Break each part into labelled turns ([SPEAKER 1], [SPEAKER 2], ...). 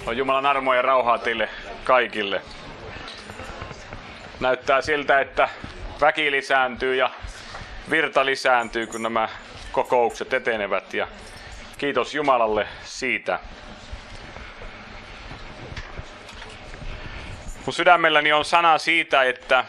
[SPEAKER 1] On Jumalan armoa ja rauhaa teille kaikille. Näyttää siltä, että väki lisääntyy ja virta lisääntyy, kun nämä kokoukset etenevät. Ja kiitos Jumalalle siitä. Mun sydämelläni on sana siitä, että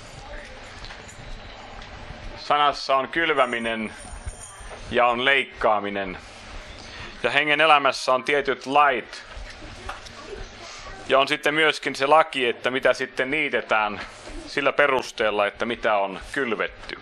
[SPEAKER 1] sanassa on kylväminen ja on leikkaaminen. Ja hengen elämässä on tietyt lait. Ja on sitten myöskin se laki, että mitä sitten niitetään sillä perusteella, että mitä on kylvetty.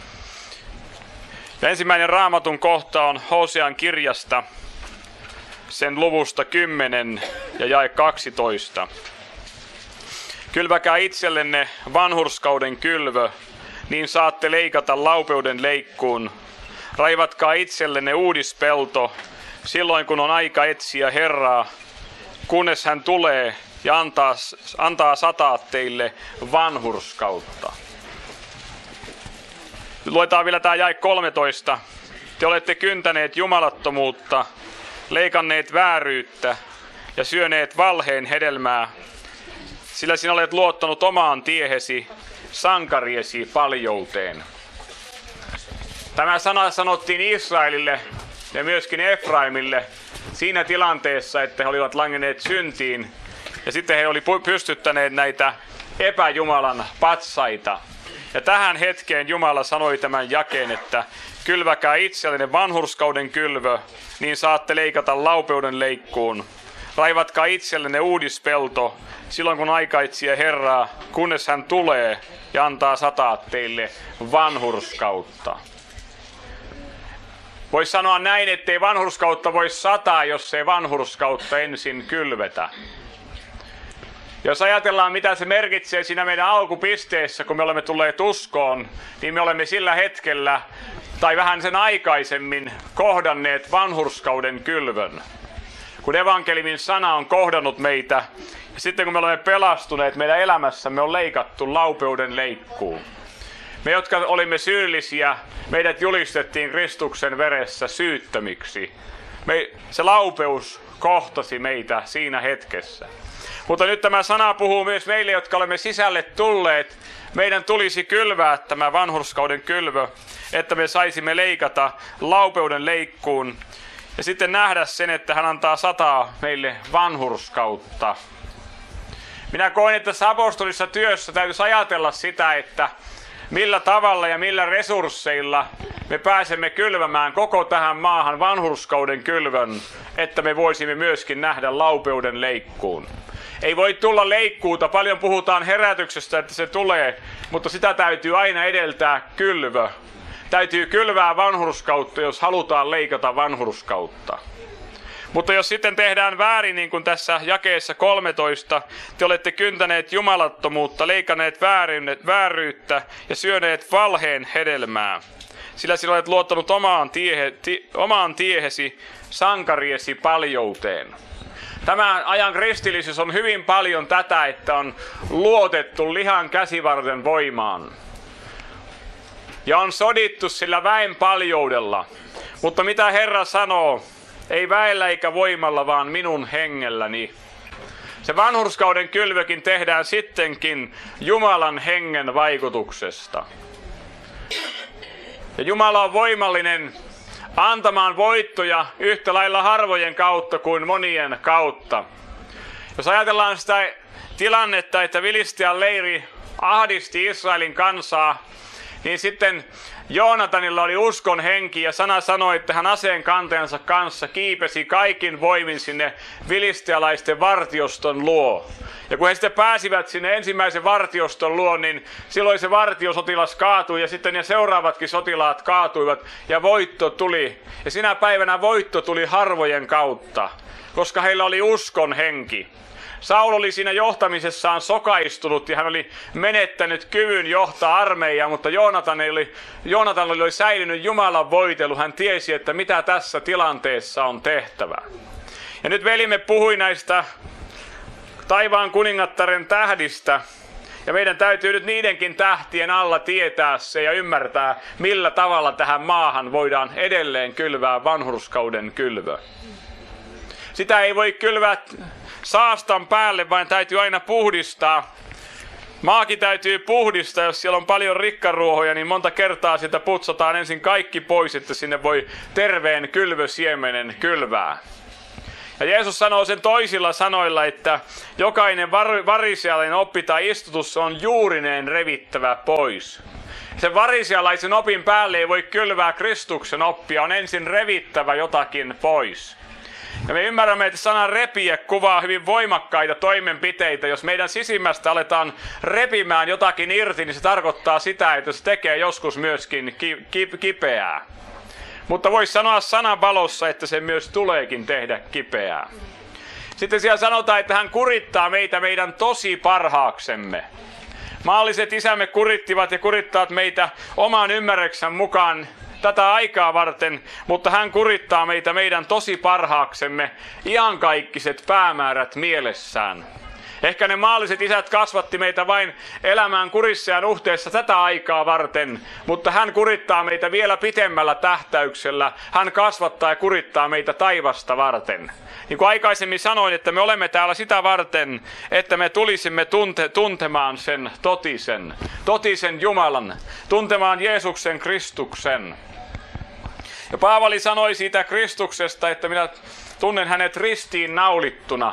[SPEAKER 1] Ja ensimmäinen Raamatun kohta on Hosean kirjasta, sen luvusta 10 ja jae 12. Kylväkää itsellenne vanhurskauden kylvö, niin saatte leikata laupeuden leikkuun. Raivatkaa itsellenne uudispelto, silloin kun on aika etsiä Herraa, kunnes hän tulee ja antaa sataa teille vanhurskautta. Luetaan vielä tämä jae 13. Te olette kyntäneet jumalattomuutta, leikanneet vääryyttä ja syöneet valheen hedelmää, sillä sinä olet luottanut omaan tiehesi, sankariesi paljouteen. Tämä sana sanottiin Israelille ja myöskin Efraimille siinä tilanteessa, että he olivat langenneet syntiin ja sitten he olivat pystyttäneet näitä epäjumalan patsaita. Ja tähän hetkeen Jumala sanoi tämän jakeen, että kylväkää itsellenne vanhurskauden kylvö, niin saatte leikata laupeuden leikkuun. Raivatkaa itsellenne uudispelto, silloin kun aika etsiä Herraa, kunnes hän tulee ja antaa sataa teille vanhurskautta. Voisi sanoa näin, ettei vanhurskautta voi sataa, jos ei vanhurskautta ensin kylvetä. Jos ajatellaan, mitä se merkitsee siinä meidän alkupisteessä, kun me olemme tulleet uskoon, niin me olemme sillä hetkellä, tai vähän sen aikaisemmin, kohdanneet vanhurskauden kylvön. Kun evankeliumin sana on kohdannut meitä, ja sitten kun me olemme pelastuneet, meidän elämässämme on leikattu laupeuden leikkuun. Me, jotka olimme syyllisiä, meidät julistettiin Kristuksen veressä syyttömiksi. Se laupeus kohtasi meitä siinä hetkessä. Mutta nyt tämä sana puhuu myös meille, jotka olemme sisälle tulleet. Meidän tulisi kylvää tämä vanhurskauden kylvö, että me saisimme leikata laupeuden leikkuun. Ja sitten nähdä sen, että hän antaa sataa meille vanhurskautta. Minä koen, että tässä apostolisessa työssä täytyisi ajatella sitä, että millä tavalla ja millä resursseilla me pääsemme kylvämään koko tähän maahan vanhurskauden kylvön, että me voisimme myöskin nähdä laupeuden leikkuun. Ei voi tulla leikkuuta, paljon puhutaan herätyksestä, että se tulee, mutta sitä täytyy aina edeltää kylvö. Täytyy kylvää vanhurskautta, jos halutaan leikata vanhurskautta. Mutta jos sitten tehdään väärin, niin kuin tässä jakeessa 13, te olette kyntäneet jumalattomuutta, leikanneet vääryyttä ja syöneet valheen hedelmää. Sillä sinä olet luottanut omaan tiehesi, sankariesi paljouteen. Tämän ajan kristillisyys on hyvin paljon tätä, että on luotettu lihan käsivarren voimaan. Ja on sodittu sillä väen paljoudella. Mutta mitä Herra sanoo? Ei väellä eikä voimalla, vaan minun hengelläni. Se vanhurskauden kylvökin tehdään sittenkin Jumalan hengen vaikutuksesta. Ja Jumala on voimallinen antamaan voittoja yhtä lailla harvojen kautta kuin monien kautta. Jos ajatellaan sitä tilannetta, että Filistian leiri ahdisti Israelin kansaa, niin sitten Joonatanilla oli uskon henki ja sana sanoi, että hän aseen kanteensa kanssa kiipesi kaikin voimin sinne filistealaisten vartioston luo. Ja kun he sitten pääsivät sinne ensimmäisen vartioston luo, niin silloin se vartiosotilas kaatui ja sitten ne seuraavatkin sotilaat kaatuivat ja voitto tuli. Ja sinä päivänä voitto tuli harvojen kautta, koska heillä oli uskon henki. Saul oli siinä johtamisessaan sokaistunut ja hän oli menettänyt kyvyn johtaa armeijaa, mutta Joonatanilla oli säilynyt Jumalan voitelu. Hän tiesi, että mitä tässä tilanteessa on tehtävä. Ja nyt velimme puhui näistä taivaan kuningattaren tähdistä. Ja meidän täytyy nyt niidenkin tähtien alla tietää se ja ymmärtää, millä tavalla tähän maahan voidaan edelleen kylvää vanhurskauden kylvö. Sitä ei voi kylvää saastan päälle, vaan täytyy aina puhdistaa. Maakin täytyy puhdistaa, jos siellä on paljon rikkaruohoja, niin monta kertaa sitä putsataan ensin kaikki pois, että sinne voi terveen kylvösiemenen kylvää. Ja Jeesus sanoo sen toisilla sanoilla, että jokainen varisealainen oppi tai istutus on juurineen revittävä pois. Sen varisealaisen opin päälle ei voi kylvää Kristuksen oppia, on ensin revittävä jotakin pois. Ja me ymmärrämme, että sana repiä kuvaa hyvin voimakkaita toimenpiteitä. Jos meidän sisimmästä aletaan repimään jotakin irti, niin se tarkoittaa sitä, että se tekee joskus myöskin kipeää. Mutta voisi sanoa sanan valossa, että se myös tuleekin tehdä kipeää. Sitten siellä sanotaan, että hän kurittaa meitä meidän tosi parhaaksemme. Maalliset isämme kurittivat ja kurittavat meitä oman ymmärryksen mukaan tätä aikaa varten, mutta hän kurittaa meitä meidän tosi parhaaksemme iankaikkiset päämäärät mielessään. Ehkä ne maalliset isät kasvatti meitä vain elämään kurissa ja nuhteessa tätä aikaa varten, mutta hän kurittaa meitä vielä pitemmällä tähtäyksellä. Hän kasvattaa ja kurittaa meitä taivasta varten. Niin kuin aikaisemmin sanoin, että me olemme täällä sitä varten, että me tulisimme tuntemaan sen totisen Jumalan, tuntemaan Jeesuksen Kristuksen. Ja Paavali sanoi siitä Kristuksesta, että minä tunnen hänet ristiin naulittuna.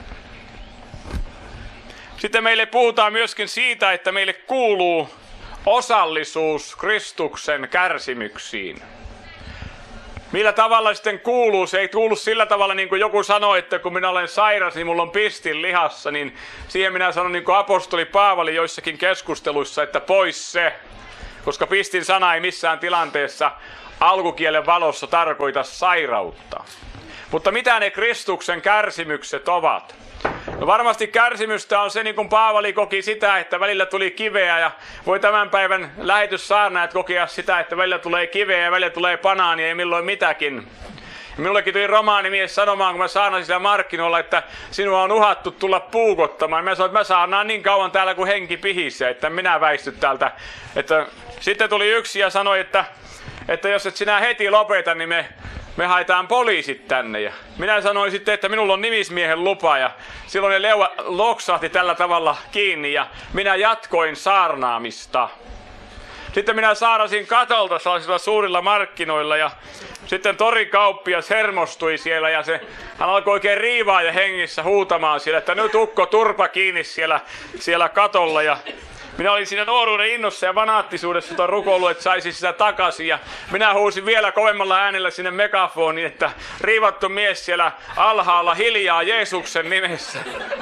[SPEAKER 1] Sitten meille puhutaan myöskin siitä, että meille kuuluu osallisuus Kristuksen kärsimyksiin. Millä tavalla sitten kuuluu? Se ei kuulu sillä tavalla, niin kuin joku sanoi, että kun minä olen sairas, niin mulla on pistin lihassa. Niin siihen minä sanon, niin kuin apostoli Paavali joissakin keskusteluissa, että pois se. Koska pistin sana ei missään tilanteessa alkukielen valossa tarkoita sairautta. Mutta mitä ne Kristuksen kärsimykset ovat? No varmasti kärsimystä on se, niin kuin Paavali koki sitä, että välillä tuli kiveä, ja voi tämän päivän lähetyssaarnaajat kokea sitä, että välillä tulee kiveä ja välillä tulee banaania ja milloin mitäkin. Ja minullekin tuli romaanimies sanomaan, kun mä saarnasin siellä markkinoilla, että sinua on uhattu tulla puukottamaan. Mä sanoin, että mä saarnaan niin kauan täällä kuin henki pihissä, että minä väisty täältä. Sitten tuli yksi ja sanoi, että jos et sinä heti lopeta, niin me haetaan poliisit tänne. Ja minä sanoin sitten, että minulla on nimismiehen lupa, ja silloin ne leuat loksahti tällä tavalla kiinni ja minä jatkoin saarnaamista. Sitten minä saarasin katolta sellaisilla suurilla markkinoilla ja sitten torikauppias hermostui siellä ja hän alkoi oikein riivaa ja hengissä huutamaan siellä, että nyt ukko turpa kiinni siellä katolla. Ja minä olin siinä nuoruuden innossa ja fanaattisuudessa rukoillut, että saisi sitä takaisin. Ja minä huusin vielä kovemmalla äänellä sinne megafoniin, että riivattu mies siellä alhaalla hiljaa Jeesuksen nimessä.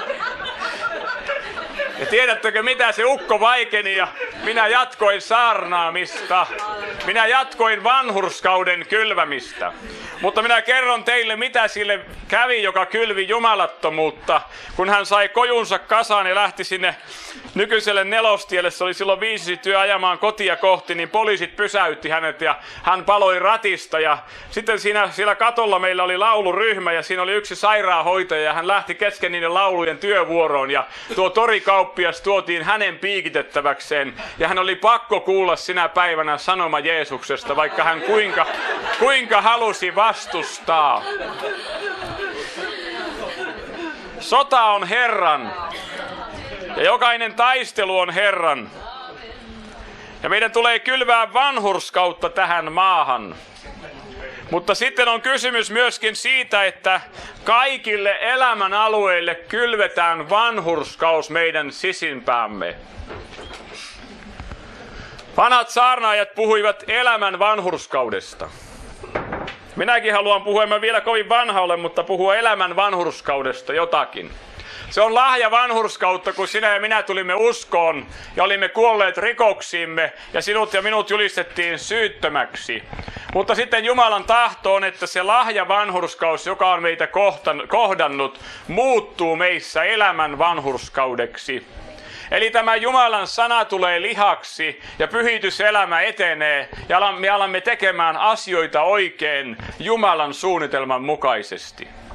[SPEAKER 1] Ja tiedättekö mitä, se ukko vaikeni ja minä jatkoin saarnaamista. Minä jatkoin vanhurskauden kylvämistä. Mutta minä kerron teille, mitä sille kävi, joka kylvi jumalattomuutta. Kun hän sai kojunsa kasaan ja lähti sinne nykyiselle Nelostielle, se oli silloin 5 työ ajamaan kotia kohti, niin poliisit pysäytti hänet ja hän paloi ratista. Ja sitten siellä katolla meillä oli lauluryhmä ja siinä oli yksi sairaanhoitaja ja hän lähti kesken niiden laulujen työvuoroon. Ja tuo torikauppias tuotiin hänen piikitettäväkseen ja hän oli pakko kuulla sinä päivänä sanoma Jeesuksesta, vaikka hän kuinka halusi vastustaa. Sota on Herran ja jokainen taistelu on Herran. Ja meidän tulee kylvää vanhurskautta tähän maahan. Mutta sitten on kysymys myöskin siitä, että kaikille elämän alueille kylvetään vanhurskaus meidän sisimpäämme. Vanhat saarnaajat puhuivat elämän vanhurskaudesta. Minäkin haluan puhua, en vielä kovin vanha ole, mutta puhua elämän vanhurskaudesta jotakin. Se on lahja vanhurskautta, kun sinä ja minä tulimme uskoon ja olimme kuolleet rikoksiimme ja sinut ja minut julistettiin syyttömäksi. Mutta sitten Jumalan tahto on, että se lahja vanhurskaus, joka on meitä kohdannut, muuttuu meissä elämän vanhurskaudeksi. Eli tämä Jumalan sana tulee lihaksi ja pyhityselämä etenee ja me alamme tekemään asioita oikein Jumalan suunnitelman mukaisesti.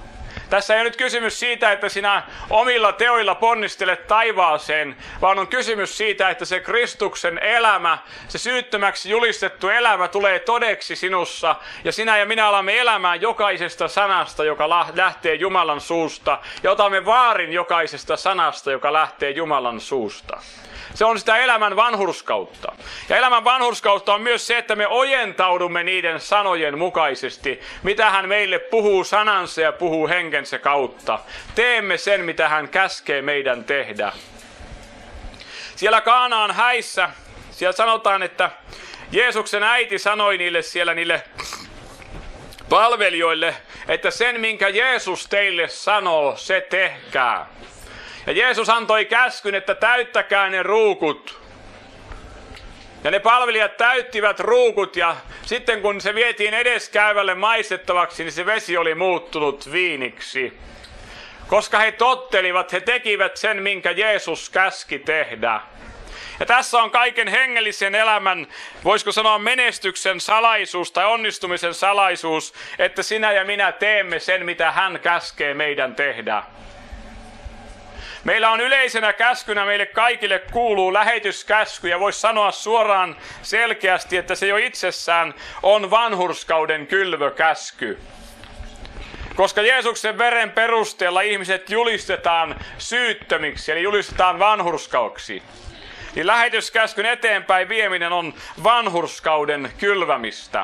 [SPEAKER 1] Tässä ei ole nyt kysymys siitä, että sinä omilla teoilla ponnistelet taivaaseen, vaan on kysymys siitä, että se Kristuksen elämä, se syyttömäksi julistettu elämä tulee todeksi sinussa. Ja sinä ja minä alamme elämään jokaisesta sanasta, joka lähtee Jumalan suusta. Ja otamme vaarin jokaisesta sanasta, joka lähtee Jumalan suusta. Se on sitä elämän vanhurskautta. Ja elämän vanhurskautta on myös se, että me ojentaudumme niiden sanojen mukaisesti, mitä hän meille puhuu sanansa ja puhuu henkensä kautta. Teemme sen, mitä hän käskee meidän tehdä. Siellä Kaanaan häissä, siellä sanotaan, että Jeesuksen äiti sanoi niille palvelijoille, että sen, minkä Jeesus teille sanoo, se tehkää. Ja Jeesus antoi käskyn, että täyttäkää ne ruukut. Ja ne palvelijat täyttivät ruukut ja sitten kun se vietiin edeskäyvälle maistettavaksi, niin se vesi oli muuttunut viiniksi. Koska he tottelivat, he tekivät sen, minkä Jeesus käski tehdä. Ja tässä on kaiken hengellisen elämän, voisiko sanoa menestyksen salaisuus tai onnistumisen salaisuus, että sinä ja minä teemme sen, mitä hän käskee meidän tehdä. Meillä on yleisenä käskynä, meille kaikille kuuluu lähetyskäsky ja voisi sanoa suoraan selkeästi, että se jo itsessään on vanhurskauden kylvökäsky. Koska Jeesuksen veren perusteella ihmiset julistetaan syyttömiksi, eli julistetaan vanhurskauksi, niin lähetyskäskyn eteenpäin vieminen on vanhurskauden kylvämistä.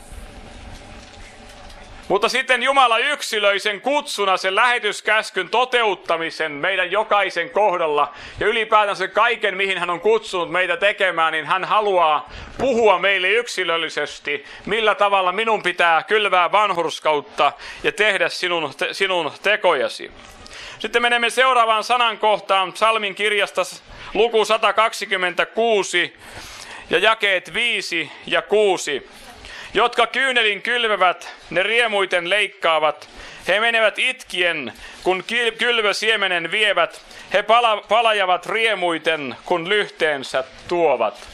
[SPEAKER 1] Mutta sitten Jumala yksilöi sen kutsuna, sen lähetyskäskyn toteuttamisen meidän jokaisen kohdalla. Ja ylipäätänsä kaiken, mihin hän on kutsunut meitä tekemään, niin hän haluaa puhua meille yksilöllisesti, millä tavalla minun pitää kylvää vanhurskautta ja tehdä sinun tekojasi. Sitten menemme seuraavaan sanankohtaan psalmin kirjasta luku 126 ja jakeet 5 ja 6. Jotka kyynelin kylvävät, ne riemuiten leikkaavat. He menevät itkien, kun kylvösiemenen vievät. He palajavat riemuiten, kun lyhteensä tuovat.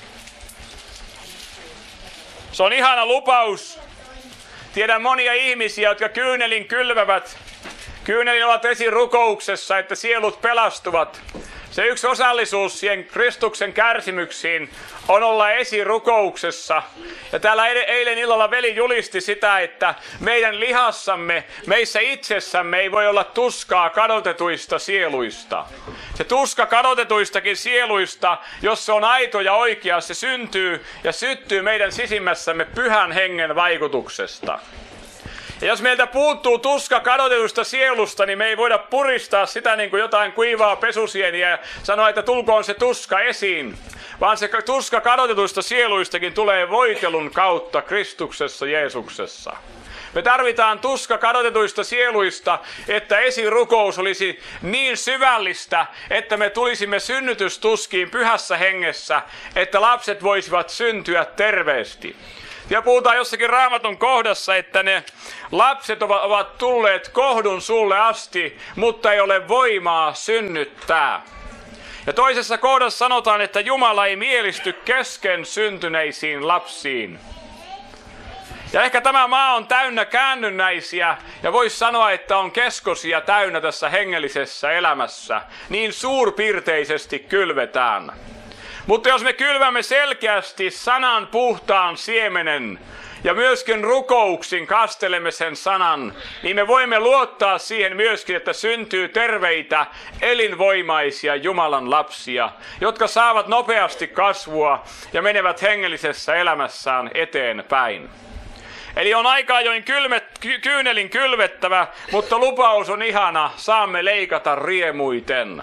[SPEAKER 1] Se on ihana lupaus. Tiedän monia ihmisiä, jotka kyynelin kylvävät. Kyynelin ovat esirukouksessa, että sielut pelastuvat. Se yksi osallisuus siihen Kristuksen kärsimyksiin on olla esirukouksessa. Ja täällä eilen illalla veli julisti sitä, että meidän lihassamme, meissä itsessämme ei voi olla tuskaa kadotetuista sieluista. Se tuska kadotetuistakin sieluista, jos se on aito ja oikea, se syntyy ja syttyy meidän sisimmässämme Pyhän Hengen vaikutuksesta. Ja jos meiltä puuttuu tuska kadotetusta sielusta, niin me ei voida puristaa sitä niin kuin jotain kuivaa pesusieniä ja sanoa, että tulkoon se tuska esiin. Vaan se tuska kadotetuista sieluistakin tulee voitelun kautta Kristuksessa Jeesuksessa. Me tarvitaan tuska kadotetuista sieluista, että esirukous olisi niin syvällistä, että me tulisimme synnytystuskiin Pyhässä Hengessä, että lapset voisivat syntyä terveesti. Ja puhutaan jossakin Raamatun kohdassa, että ne lapset ovat tulleet kohdun suulle asti, mutta ei ole voimaa synnyttää. Ja toisessa kohdassa sanotaan, että Jumala ei mielisty kesken syntyneisiin lapsiin. Ja ehkä tämä maa on täynnä käännynnäisiä ja voisi sanoa, että on keskosia täynnä tässä hengellisessä elämässä. Niin suurpiirteisesti kylvetään. Mutta jos me kylvämme selkeästi sanan puhtaan siemenen ja myöskin rukouksin kastelemme sen sanan, niin me voimme luottaa siihen myöskin, että syntyy terveitä, elinvoimaisia Jumalan lapsia, jotka saavat nopeasti kasvua ja menevät hengellisessä elämässään eteenpäin. Eli on aika ajoin kyynelin kylvettävä, mutta lupaus on ihana, saamme leikata riemuiten.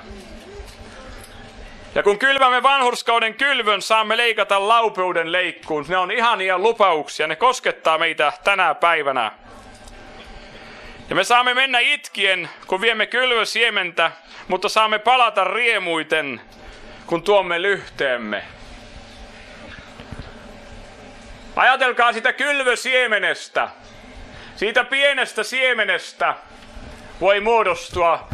[SPEAKER 1] Ja kun kylvämme vanhurskauden kylvön, saamme leikata laupeuden leikkuun. Ne on ihania lupauksia, ne koskettaa meitä tänä päivänä. Ja me saamme mennä itkien, kun viemme kylvösiementä, mutta saamme palata riemuiten, kun tuomme lyhteemme. Ajatelkaa sitä kylvösiemenestä. Siitä pienestä siemenestä voi muodostua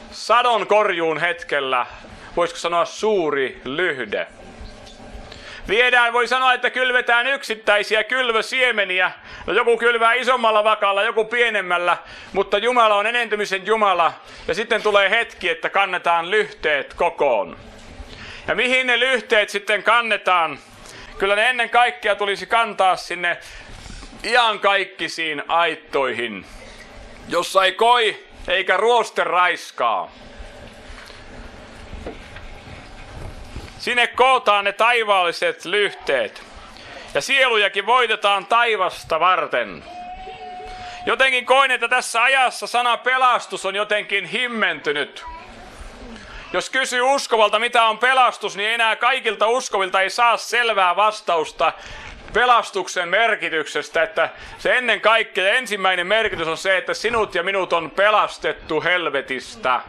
[SPEAKER 1] sadonkorjuun hetkellä, voisiko sanoa suuri lyhde. Voi sanoa, että kylvetään yksittäisiä kylvösiemeniä. No joku kylvää isommalla vakalla, joku pienemmällä, mutta Jumala on enentymisen Jumala. Ja sitten tulee hetki, että kannetaan lyhteet kokoon. Ja mihin ne lyhteet sitten kannetaan? Kyllä ne ennen kaikkea tulisi kantaa sinne iankaikkisiin aittoihin, jossa ei koi eikä ruoste raiskaa. Sinne kootaan ne taivaalliset lyhteet. Ja sielujakin voitetaan taivasta varten. Jotenkin koin, että tässä ajassa sana pelastus on jotenkin himmentynyt. Jos kysyy uskovalta, mitä on pelastus, niin enää kaikilta uskovilta ei saa selvää vastausta pelastuksen merkityksestä. Että se ennen kaikkea ensimmäinen merkitys on se, että sinut ja minut on pelastettu helvetistä.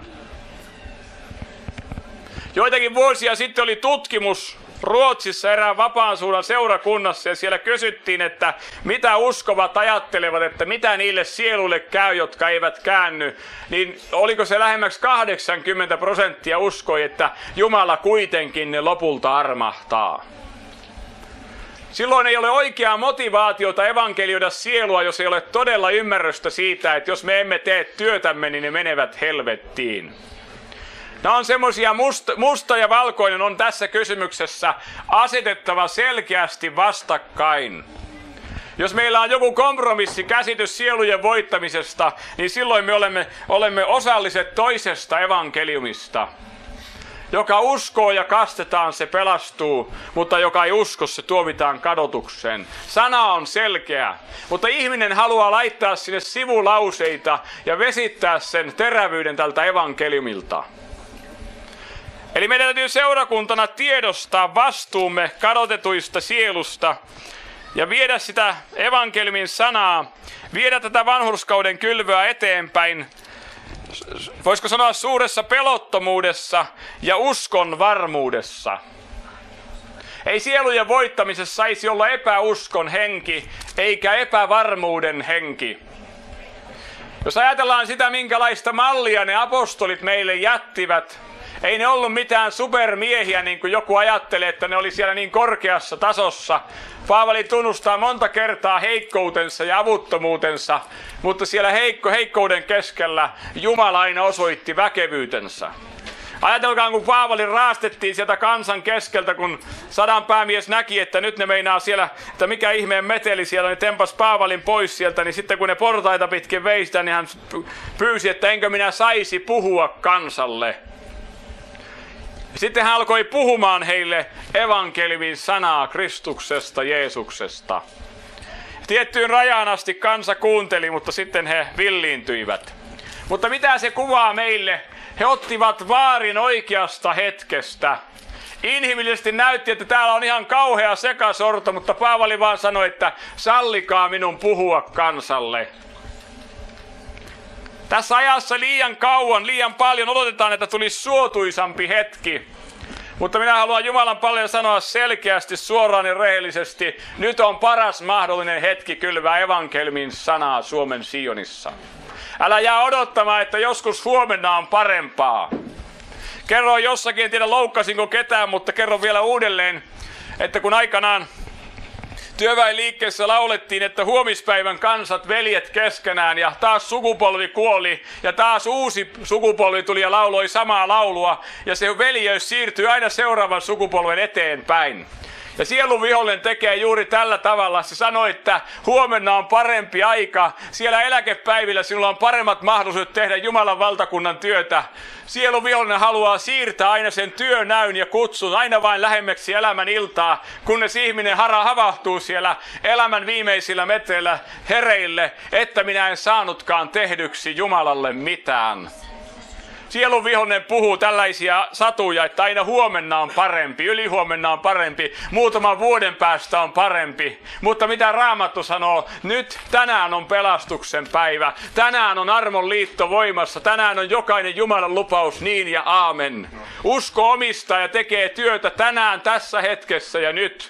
[SPEAKER 1] Joitakin vuosia sitten oli tutkimus Ruotsissa erään vapaan suunnan seurakunnassa ja siellä kysyttiin, että mitä uskovat ajattelevat, että mitä niille sieluille käy, jotka eivät käänny. Niin oliko se lähemmäksi 80% uskoi, että Jumala kuitenkin ne lopulta armahtaa. Silloin ei ole oikeaa motivaatiota evankelioida sielua, jos ei ole todella ymmärrystä siitä, että jos me emme tee työtämme, niin ne menevät helvettiin. Nämä on semmoisia musta ja valkoinen on tässä kysymyksessä asetettava selkeästi vastakkain. Jos meillä on joku kompromissikäsitys sielujen voittamisesta, niin silloin me olemme osalliset toisesta evankeliumista. Joka uskoo ja kastetaan, se pelastuu, mutta joka ei usko, se tuomitaan kadotukseen. Sana on selkeä, mutta ihminen haluaa laittaa sinne sivulauseita ja vesittää sen terävyyden tältä evankeliumilta. Eli meidän täytyy seurakuntana tiedostaa vastuumme kadotetuista sielusta ja viedä sitä evankeliumin sanaa, viedä tätä vanhurskauden kylvöä eteenpäin, voisiko sanoa suuressa pelottomuudessa ja uskon varmuudessa. Ei sielujen voittamisessa saisi olla epäuskon henki, eikä epävarmuuden henki. Jos ajatellaan sitä, minkälaista mallia ne apostolit meille jättivät, ei ne ollut mitään supermiehiä, niin kuin joku ajattelee, että ne oli siellä niin korkeassa tasossa. Paavali tunnustaa monta kertaa heikkoutensa ja avuttomuutensa, mutta siellä heikkouden keskellä Jumala aina osoitti väkevyytensä. Ajatelkaa, kun Paavali raastettiin sieltä kansan keskeltä, kun 100 päämies näki, että nyt ne meinaa siellä, että mikä ihmeen meteli siellä, niin tempas Paavalin pois sieltä, niin sitten kun ne portaita pitkin vei sitä, niin hän pyysi, että enkö minä saisi puhua kansalle. Sitten hän alkoi puhumaan heille evankeliumin sanaa Kristuksesta, Jeesuksesta. Tiettyyn rajaan asti kansa kuunteli, mutta sitten he villiintyivät. Mutta mitä se kuvaa meille? He ottivat vaarin oikeasta hetkestä. Inhimillisesti näytti, että täällä on ihan kauhea sekasorto, mutta Paavali vaan sanoi, että sallikaa minun puhua kansalle. Tässä ajassa liian kauan, liian paljon odotetaan, että tulisi suotuisampi hetki. Mutta minä haluan Jumalan paljon sanoa selkeästi, suoraan ja rehellisesti. Nyt on paras mahdollinen hetki kylvää evankeliumin sanaa Suomen Sionissa. Älä jää odottamaan, että joskus huomenna on parempaa. Kerroin jossakin, en tiedä loukkasinko ketään, mutta kerron vielä uudelleen, että kun aikanaan työväenliikkeessä laulettiin, että huomispäivän kansat, veljet keskenään, ja taas sukupolvi kuoli, ja taas uusi sukupolvi tuli ja lauloi samaa laulua, ja se veljeys siirtyy aina seuraavan sukupolven eteenpäin. Ja sielun vihollinen tekee juuri tällä tavalla. Se sanoi, että huomenna on parempi aika. Siellä eläkepäivillä sinulla on paremmat mahdollisuudet tehdä Jumalan valtakunnan työtä. Sielun vihollinen haluaa siirtää aina sen työnäyn ja kutsun aina vain lähemmäksi elämän iltaa, kunnes ihminen havahtuu siellä elämän viimeisillä metreillä hereille, että minä en saanutkaan tehdyksi Jumalalle mitään. Sielun vihollinen puhuu tällaisia satuja, että aina huomenna on parempi, ylihuomenna on parempi, muutaman vuoden päästä on parempi. Mutta mitä Raamattu sanoo? Nyt tänään on pelastuksen päivä. Tänään on armon liitto voimassa. Tänään on jokainen Jumalan lupaus niin ja aamen. Usko omistaa ja tekee työtä tänään, tässä hetkessä ja nyt.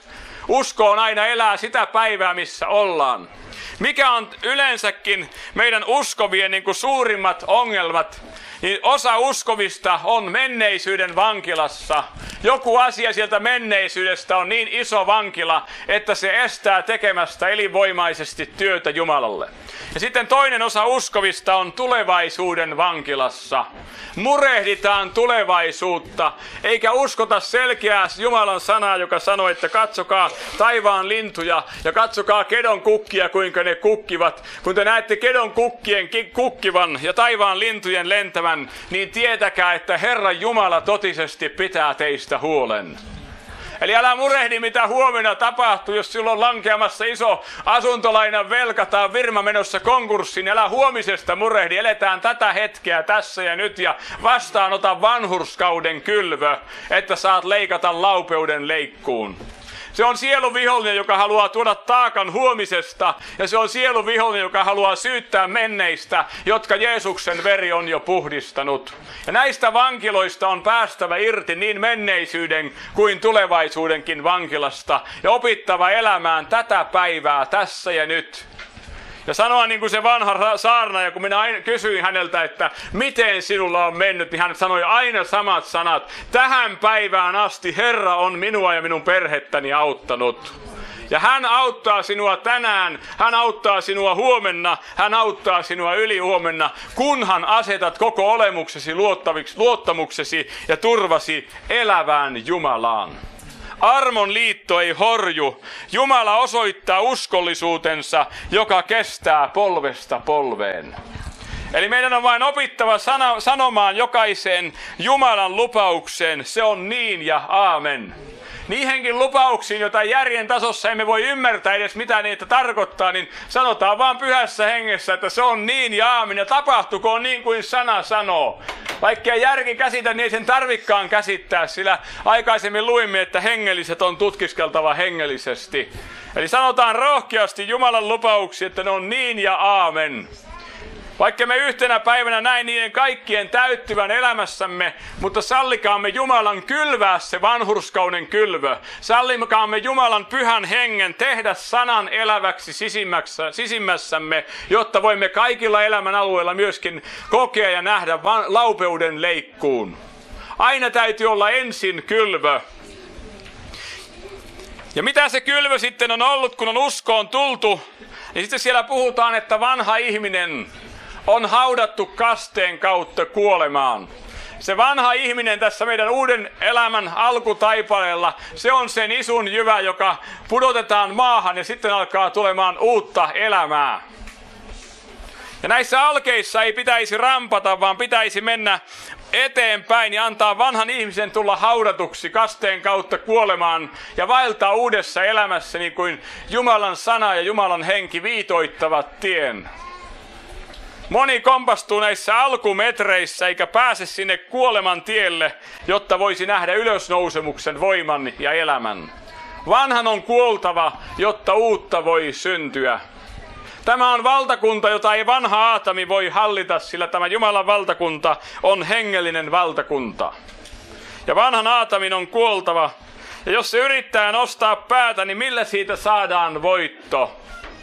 [SPEAKER 1] Usko on aina elää sitä päivää, missä ollaan. Mikä on yleensäkin meidän uskovien niin kuin suurimmat ongelmat? Niin osa uskovista on menneisyyden vankilassa. Joku asia sieltä menneisyydestä on niin iso vankila, että se estää tekemästä elinvoimaisesti työtä Jumalalle. Ja sitten toinen osa uskovista on tulevaisuuden vankilassa. Murehditaan tulevaisuutta, eikä uskota selkeää Jumalan sanaa, joka sanoo, että katsokaa taivaan lintuja ja katsokaa kedon kukkia, kuinka ne kukkivat. Kun te näette kedon kukkien kukkivan ja taivaan lintujen lentävän, niin tietäkää, että Herra Jumala totisesti pitää teistä huolen. Eli älä murehdi, mitä huomenna tapahtuu, jos sinulla on lankeamassa iso asuntolainan velka tai firma menossa konkurssiin. Älä huomisesta murehdi, eletään tätä hetkeä tässä ja nyt ja vastaanota vanhurskauden kylvö, että saat leikata laupeuden leikkuun. Se on sielun vihollinen, joka haluaa tuoda taakan huomisesta, ja se on sielun vihollinen, joka haluaa syyttää menneistä, jotka Jeesuksen veri on jo puhdistanut. Ja näistä vankiloista on päästävä irti niin menneisyyden kuin tulevaisuudenkin vankilasta, ja opittava elämään tätä päivää tässä ja nyt. Ja sanoa niin kuin se vanha saarnaaja, kun minä kysyin häneltä, että miten sinulla on mennyt, niin hän sanoi aina samat sanat. Tähän päivään asti Herra on minua ja minun perhettäni auttanut. Ja hän auttaa sinua tänään, hän auttaa sinua huomenna, hän auttaa sinua ylihuomenna, kunhan asetat koko olemuksesi luottamuksesi ja turvasi elävään Jumalaan. Armon liitto ei horju. Jumala osoittaa uskollisuutensa, joka kestää polvesta polveen. Eli meidän on vain opittava sanomaan jokaiseen Jumalan lupaukseen, se on niin ja aamen. Niihinkin lupauksiin, joita järjen tasossa emme voi ymmärtää edes mitä niitä tarkoittaa, niin sanotaan vaan pyhässä hengessä, että se on niin ja aamen ja tapahtukoon niin kuin sana sanoo. Vaikka järki käsitä, niin ei sen tarvikkaan käsittää, sillä aikaisemmin luimme, että hengelliset on tutkiskeltava hengellisesti. Eli sanotaan rohkeasti Jumalan lupauksia, että ne on niin ja aamen. Vaikka me yhtenä päivänä näin niiden kaikkien täyttyvän elämässämme, mutta sallikaamme Jumalan kylvää se vanhurskauden kylvö. Sallikaamme Jumalan pyhän hengen tehdä sanan eläväksi sisimmässämme, jotta voimme kaikilla elämän alueilla myöskin kokea ja nähdä laupeuden leikkuun. Aina täytyy olla ensin kylvö. Ja mitä se kylvö sitten on ollut, kun on uskoon tultu, niin sitten siellä puhutaan, että vanha ihminen on haudattu kasteen kautta kuolemaan. Se vanha ihminen tässä meidän uuden elämän alkutaipaleella, se on se nisun jyvä, joka pudotetaan maahan ja sitten alkaa tulemaan uutta elämää. Ja näissä alkeissa ei pitäisi rampata, vaan pitäisi mennä eteenpäin ja antaa vanhan ihmisen tulla haudatuksi kasteen kautta kuolemaan ja vaeltaa uudessa elämässä niin kuin Jumalan sana ja Jumalan henki viitoittavat tien. Moni kompastuu näissä alkumetreissä eikä pääse sinne kuoleman tielle, jotta voisi nähdä ylösnousemuksen voiman ja elämän. Vanhan on kuoltava, jotta uutta voi syntyä. Tämä on valtakunta, jota ei vanha Aatami voi hallita, sillä tämä Jumalan valtakunta on hengellinen valtakunta. Ja vanhan Aatamin on kuoltava, ja jos se yrittää nostaa päätä, niin millä siitä saadaan voitto?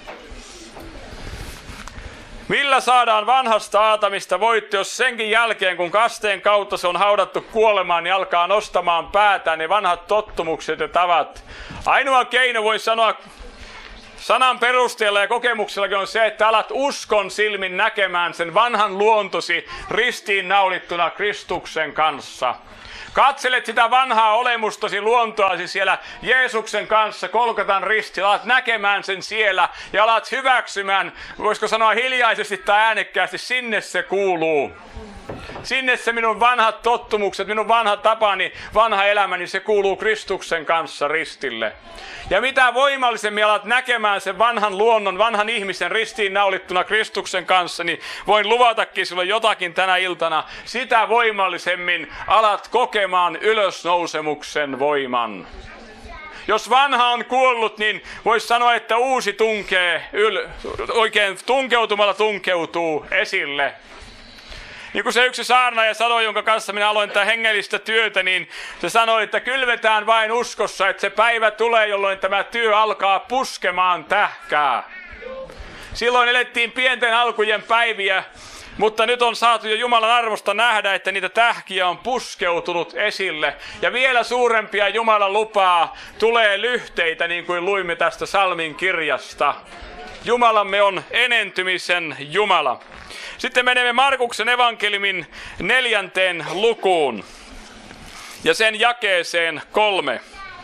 [SPEAKER 1] Millä saadaan vanhasta Aatamista voitto, jos senkin jälkeen, kun kasteen kautta se on haudattu kuolemaan, niin alkaa nostamaan päätään ne vanhat tottumukset ja tavat? Ainoa keino voi sanoa sanan perusteella ja kokemuksellakin on se, että alat uskon silmin näkemään sen vanhan luontosi ristiinnaulittuna Kristuksen kanssa. Katselet sitä vanhaa olemustasi, luontoasi siellä Jeesuksen kanssa Golgatan ristillä, alat näkemään sen siellä ja alat hyväksymään, voisiko sanoa hiljaisesti tai äänekkäästi, sinne se kuuluu. Sinne se minun vanhat tottumukset, minun vanha tapani, vanha elämäni, se kuuluu Kristuksen kanssa ristille. Ja mitä voimallisemmin alat näkemään sen vanhan luonnon, vanhan ihmisen ristiinnaulittuna Kristuksen kanssa, niin voin luvatakin sinulle jotakin tänä iltana. Sitä voimallisemmin alat kokemaan ylösnousemuksen voiman. Jos vanha on kuollut, niin voisi sanoa, että uusi oikein tunkeutumalla tunkeutuu esille. Niin kuin se yksi saarnaaja sanoi, jonka kanssa minä aloin tätä hengellistä työtä, niin se sanoi, että kylvetään vain uskossa, että se päivä tulee, jolloin tämä työ alkaa puskemaan tähkää. Silloin elettiin pienten alkujen päiviä, mutta nyt on saatu jo Jumalan arvosta nähdä, että niitä tähkiä on puskeutunut esille. Ja vielä suurempia Jumalan lupaa tulee lyhteitä, niin kuin luimme tästä Salmin kirjasta. Jumalamme on enentymisen Jumala. Sitten menemme Markuksen evankeliumin 4. lukuun ja sen jakeeseen 3.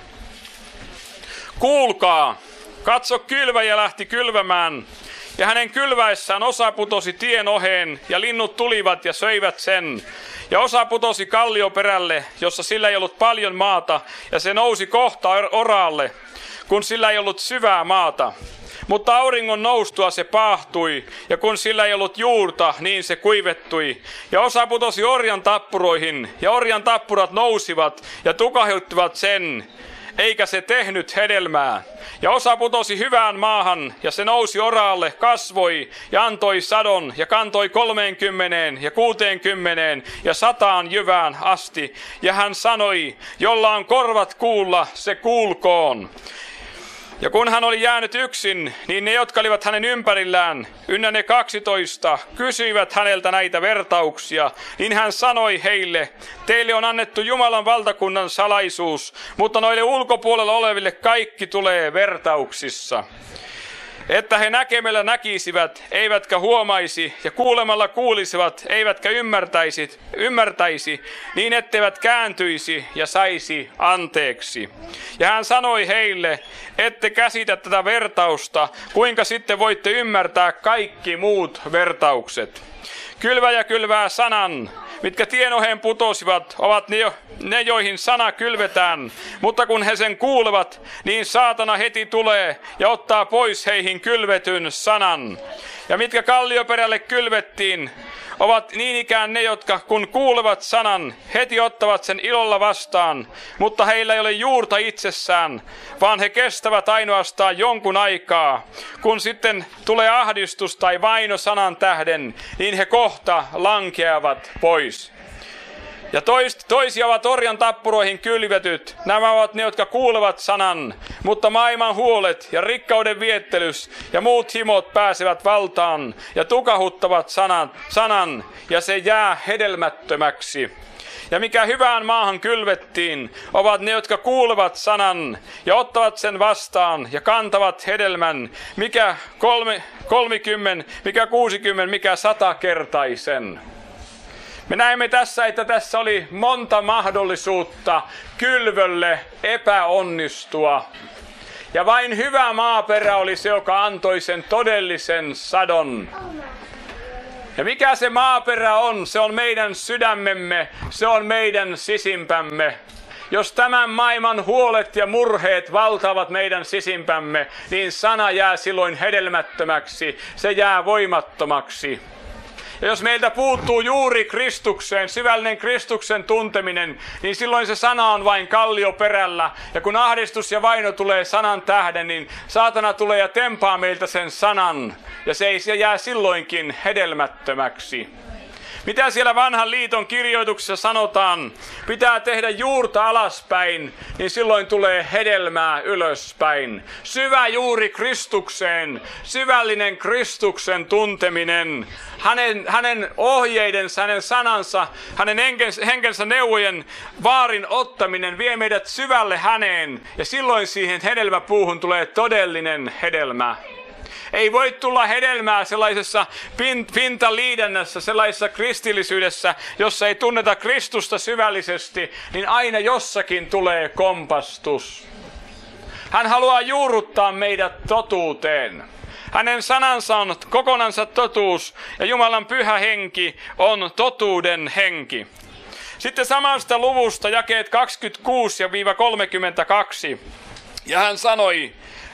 [SPEAKER 1] Kuulkaa, katso, kylväjä lähti kylvämään, ja hänen kylväessään osa putosi tien oheen, ja linnut tulivat ja söivät sen. Ja osa putosi kallioperälle, jossa sillä ei ollut paljon maata, ja se nousi kohta oraalle, kun sillä ei ollut syvää maata. Mutta auringon noustua se paahtui, ja kun sillä ei ollut juurta, niin se kuivettui. Ja osa putosi orjan tappuroihin, ja orjan tappurat nousivat ja tukahduttivat sen, eikä se tehnyt hedelmää. Ja osa putosi hyvään maahan, ja se nousi oraalle, kasvoi ja antoi sadon, ja kantoi 30 ja 60 ja 100 jyvään asti. Ja hän sanoi, jolla on korvat kuulla, se kuulkoon. Ja kun hän oli jäänyt yksin, niin ne, jotka olivat hänen ympärillään, ynnä ne 12, kysyivät häneltä näitä vertauksia. Niin hän sanoi heille, teille on annettu Jumalan valtakunnan salaisuus, mutta noille ulkopuolella oleville kaikki tulee vertauksissa. Että he näkemällä näkisivät, eivätkä huomaisi, ja kuulemalla kuulisivat, eivätkä ymmärtäisi, niin etteivät kääntyisi ja saisi anteeksi. Ja hän sanoi heille, ette käsitä tätä vertausta, kuinka sitten voitte ymmärtää kaikki muut vertaukset. Kylväjä kylvää sanan, mitkä tien oheen putosivat, ovat ne, joihin sana kylvetään. Mutta kun he sen kuulevat, niin saatana heti tulee ja ottaa pois heihin kylvetyn sanan. Ja mitkä kallioperälle kylvettiin, ovat niin ikään ne, jotka kun kuulevat sanan, heti ottavat sen ilolla vastaan, mutta heillä ei ole juurta itsessään, vaan he kestävät ainoastaan jonkun aikaa. Kun sitten tulee ahdistus tai vaino sanan tähden, niin he kohta lankeavat pois. Ja toisia ovat orjan tappuroihin kylvetyt. Nämä ovat ne, jotka kuulevat sanan, mutta maailman huolet ja rikkauden viettelys ja muut himot pääsevät valtaan ja tukahuttavat sanan, ja se jää hedelmättömäksi. Ja mikä hyvään maahan kylvettiin, ovat ne, jotka kuulevat sanan ja ottavat sen vastaan ja kantavat hedelmän, mikä 30, mikä 60, mikä 100-kertaisen. Me näemme tässä, että tässä oli monta mahdollisuutta kylvölle epäonnistua. Ja vain hyvä maaperä oli se, joka antoi sen todellisen sadon. Ja mikä se maaperä on? Se on meidän sydämemme, se on meidän sisimpämme. Jos tämän maailman huolet ja murheet valtaavat meidän sisimpämme, niin sana jää silloin hedelmättömäksi, se jää voimattomaksi. Ja jos meiltä puuttuu juuri Kristukseen, syvällinen Kristuksen tunteminen, niin silloin se sana on vain kallioperällä. Ja kun ahdistus ja vaino tulee sanan tähden, niin saatana tulee ja tempaa meiltä sen sanan. Ja se jää silloinkin hedelmättömäksi. Mitä siellä vanhan liiton kirjoituksessa sanotaan? Pitää tehdä juurta alaspäin, niin silloin tulee hedelmää ylöspäin. Syvä juuri Kristukseen, syvällinen Kristuksen tunteminen, hänen ohjeidensa, hänen sanansa, hänen henkensä neuvojen vaarin ottaminen vie meidät syvälle häneen, ja silloin siihen hedelmäpuuhun tulee todellinen hedelmä. Ei voi tulla hedelmää sellaisessa pintaliidennässä, sellaisessa kristillisyydessä, jossa ei tunneta Kristusta syvällisesti, niin aina jossakin tulee kompastus. Hän haluaa juurruttaa meidät totuuteen. Hänen sanansa on kokonansa totuus, ja Jumalan pyhä henki on totuuden henki. Sitten samasta luvusta jakeet 26 ja 32. Ja hän sanoi,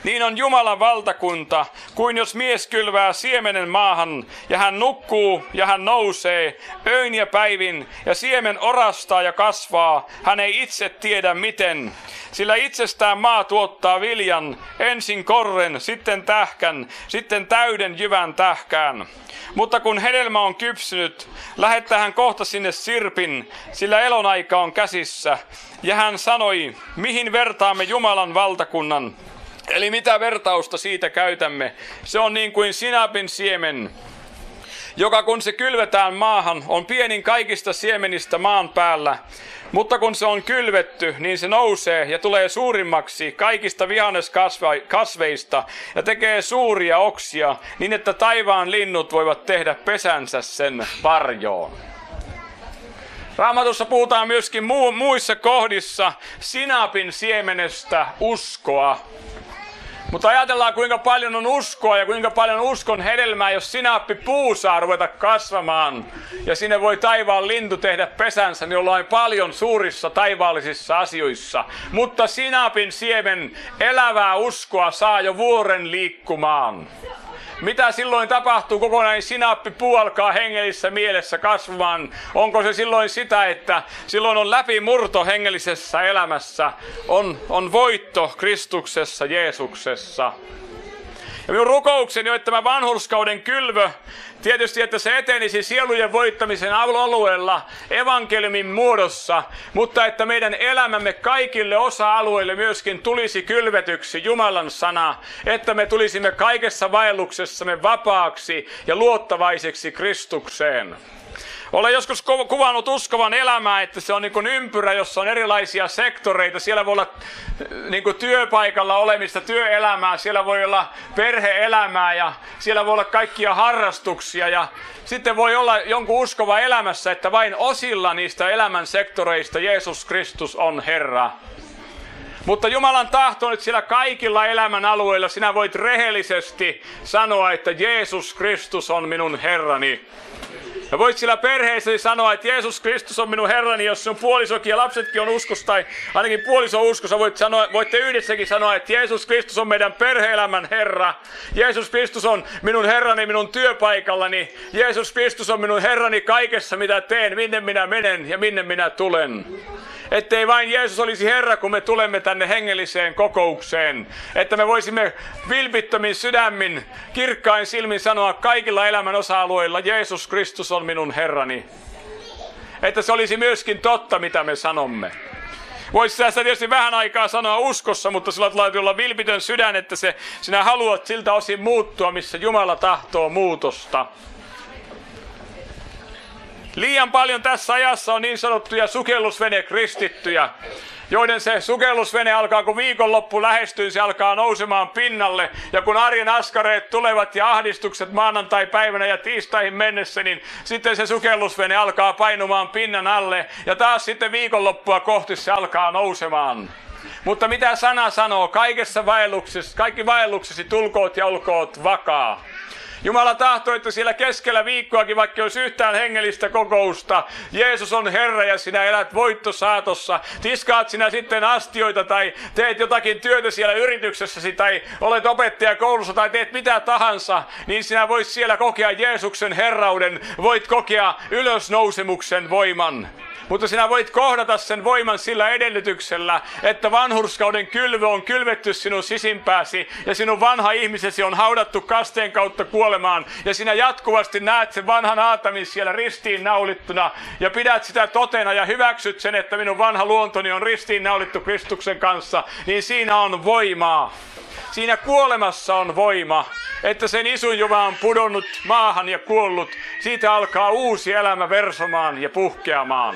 [SPEAKER 1] Niin on Jumalan valtakunta, kuin jos mies kylvää siemenen maahan, ja hän nukkuu ja hän nousee öin ja päivin, ja siemen orastaa ja kasvaa, hän ei itse tiedä miten. Sillä itsestään maa tuottaa viljan, ensin korren, sitten tähkän, sitten täyden jyvän tähkään. Mutta kun hedelmä on kypsynyt, lähettää hän kohta sinne sirpin, sillä elonaika on käsissä. Ja hän sanoi, mihin vertaamme Jumalan valtakunnan? Eli mitä vertausta siitä käytämme? Se on niin kuin sinapin siemen, joka kun se kylvetään maahan, on pienin kaikista siemenistä maan päällä. Mutta kun se on kylvetty, niin se nousee ja tulee suurimmaksi kaikista vihanneskasveista ja tekee suuria oksia, niin että taivaan linnut voivat tehdä pesänsä sen varjoon. Raamatussa puhutaan myöskin muissa kohdissa sinapin siemenestä uskoa. Mutta ajatellaan, kuinka paljon on uskoa ja kuinka paljon uskon hedelmää, jos sinappipuu saa ruveta kasvamaan. Ja sinne voi taivaan lintu tehdä pesänsä, niin ollaan paljon suurissa taivaallisissa asioissa. Mutta sinapin siemen elävää uskoa saa jo vuoren liikkumaan. Mitä silloin tapahtuu? Kokonainen sinappipuu alkaa hengellisessä mielessä kasvamaan. Onko se silloin sitä, että silloin on läpimurto hengellisessä elämässä? On voitto Kristuksessa, Jeesuksessa. Ja minun rukoukseni on, että tämä vanhurskauden kylvö, tietysti, että se etenisi sielujen voittamisen alueella evankeliumin muodossa, mutta että meidän elämämme kaikille osa-alueille myöskin tulisi kylvetyksi Jumalan sana, että me tulisimme kaikessa vaelluksessamme vapaaksi ja luottavaiseksi Kristukseen. Olen joskus kuvannut uskovan elämää, että se on niin kuin ympyrä, jossa on erilaisia sektoreita. Siellä voi olla niin kuin työpaikalla olemista, työelämää, siellä voi olla perhe-elämää ja siellä voi olla kaikkia harrastuksia. Ja sitten voi olla jonkun uskova elämässä, että vain osilla niistä elämän sektoreista Jeesus Kristus on Herra. Mutta Jumalan tahto on, että siellä kaikilla elämän alueilla sinä voit rehellisesti sanoa, että Jeesus Kristus on minun Herrani. Ja voit sillä perheessäsi sanoa, että Jeesus Kristus on minun Herrani, jos sun puolisokin ja lapsetkin on uskossa, tai ainakin puoliso on uskossa, voitte yhdessäkin sanoa, että Jeesus Kristus on meidän perhe-elämän Herra. Jeesus Kristus on minun Herrani minun työpaikallani. Jeesus Kristus on minun Herrani kaikessa, mitä teen, minne minä menen ja minne minä tulen. Ettei vain Jeesus olisi Herra, kun me tulemme tänne hengelliseen kokoukseen. Että me voisimme vilpittömin sydämin, kirkkain silmin sanoa kaikilla elämän osa-alueilla, Jeesus Kristus on minun Herrani. Että se olisi myöskin totta, mitä me sanomme. Voisi tässä tietysti vähän aikaa sanoa uskossa, mutta sillä täytyy olla vilpitön sydän, että sinä haluat siltä osin muuttua, missä Jumala tahtoo muutosta. Liian paljon tässä ajassa on niin sanottuja sukellusvene-kristittyjä, joiden se sukellusvene alkaa, kun viikonloppu lähestyy, se alkaa nousemaan pinnalle. Ja kun arjen askareet tulevat ja ahdistukset maanantai-päivänä ja tiistaihin mennessä, niin sitten se sukellusvene alkaa painumaan pinnan alle. Ja taas sitten viikonloppua kohti se alkaa nousemaan. Mutta mitä sana sanoo? Kaikessa vaelluksessa, kaikki vaelluksesi tulkoot ja olkoot vakaa. Jumala tahtoo, että siellä keskellä viikkoakin, vaikka olisi yhtään hengellistä kokousta, Jeesus on Herra ja sinä elät voittosaatossa. Tiskaat sinä sitten astioita tai teet jotakin työtä siellä yrityksessäsi tai olet opettaja koulussa tai teet mitä tahansa, niin sinä voit siellä kokea Jeesuksen herrauden, voit kokea ylösnousemuksen voiman. Mutta sinä voit kohdata sen voiman sillä edellytyksellä, että vanhurskauden kylvö on kylvetty sinun sisimpääsi ja sinun vanha ihmisesi on haudattu kasteen kautta kuolemaan. Ja sinä jatkuvasti näet sen vanhan Aatamin siellä ristiin naulittuna ja pidät sitä totena ja hyväksyt sen, että minun vanha luontoni on ristiin naulittu Kristuksen kanssa, niin siinä on voimaa. Siinä kuolemassa on voima, että sen isuinjuva on pudonnut maahan ja kuollut. Siitä alkaa uusi elämä versomaan ja puhkeamaan.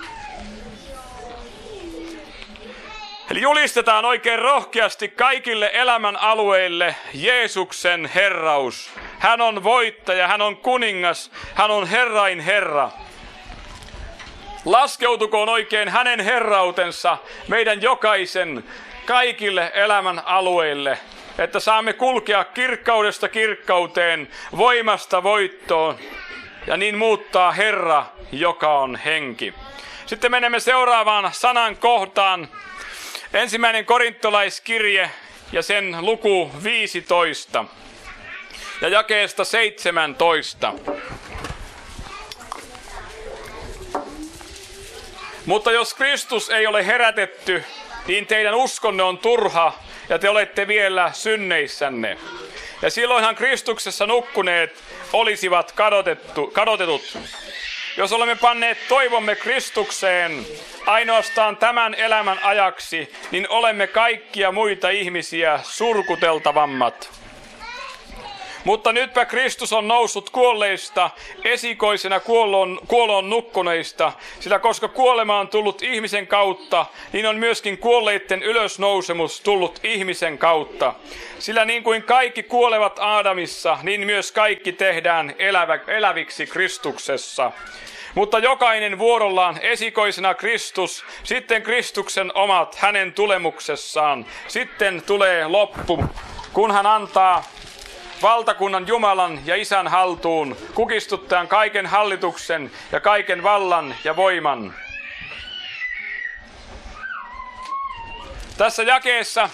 [SPEAKER 1] Eli julistetaan oikein rohkeasti kaikille elämän alueille Jeesuksen herraus. Hän on voittaja, hän on kuningas, hän on Herrain Herra. Laskeutukoon oikein hänen herrautensa meidän jokaisen kaikille elämän alueille, että saamme kulkea kirkkaudesta kirkkauteen, voimasta voittoon ja niin muuttaa Herra, joka on henki. Sitten menemme seuraavaan sanan kohtaan. 1. korintolaiskirje, ja sen luku 15 ja jakeesta 17. Mutta jos Kristus ei ole herätetty, niin teidän uskonne on turha ja te olette vielä synneissänne. Ja silloinhan Kristuksessa nukkuneet olisivat kadotetut. Jos olemme panneet toivomme Kristukseen ainoastaan tämän elämän ajaksi, niin olemme kaikkia muita ihmisiä surkuteltavammat. Mutta nytpä Kristus on noussut kuolleista, esikoisena kuoloon nukkuneista, sillä koska kuolema on tullut ihmisen kautta, niin on myöskin kuolleiden ylösnousemus tullut ihmisen kautta. Sillä niin kuin kaikki kuolevat Aadamissa, niin myös kaikki tehdään eläviksi Kristuksessa. Mutta jokainen vuorollaan esikoisena Kristus, sitten Kristuksen omat hänen tulemuksessaan. Sitten tulee loppu, kun hän antaa valtakunnan Jumalan ja Isän haltuun, kukistuttaen kaiken hallituksen ja kaiken vallan ja voiman. Tässä jakeessa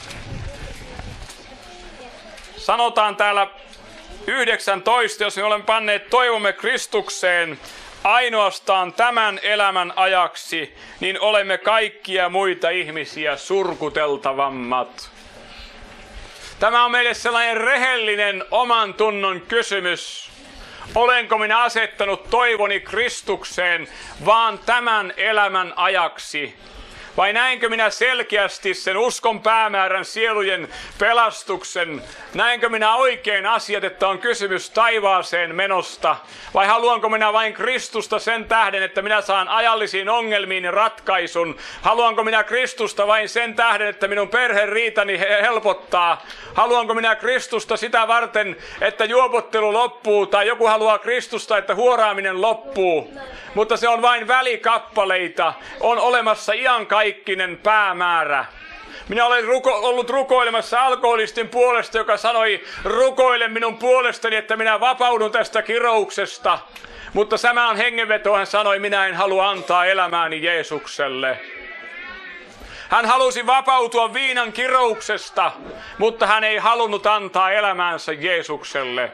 [SPEAKER 1] sanotaan täällä 19, jos me olemme panneet toivomme Kristukseen ainoastaan tämän elämän ajaksi, niin olemme kaikkia muita ihmisiä surkuteltavammat. Tämä on meille sellainen rehellinen oman tunnon kysymys. Olenko minä asettanut toivoni Kristukseen vaan tämän elämän ajaksi? Vai näinkö minä selkeästi sen uskon päämäärän, sielujen pelastuksen? Näinkö minä oikein asiat, että on kysymys taivaaseen menosta? Vai haluanko minä vain Kristusta sen tähden, että minä saan ajallisiin ongelmiin ratkaisun? Haluanko minä Kristusta vain sen tähden, että minun perheriitani helpottaa? Haluanko minä Kristusta sitä varten, että juopottelu loppuu? Tai joku haluaa Kristusta, että huoraaminen loppuu? Mutta se on vain välikappaleita. On olemassa iankaikkinen päämäärä. Minä olen ollut rukoilemassa alkoholistin puolesta, joka sanoi, rukoile minun puolestani, että minä vapaudun tästä kirouksesta. Mutta samaan hengenvetoon hän sanoi, minä en halua antaa elämääni Jeesukselle. Hän halusi vapautua viinan kirouksesta, mutta hän ei halunnut antaa elämäänsä Jeesukselle.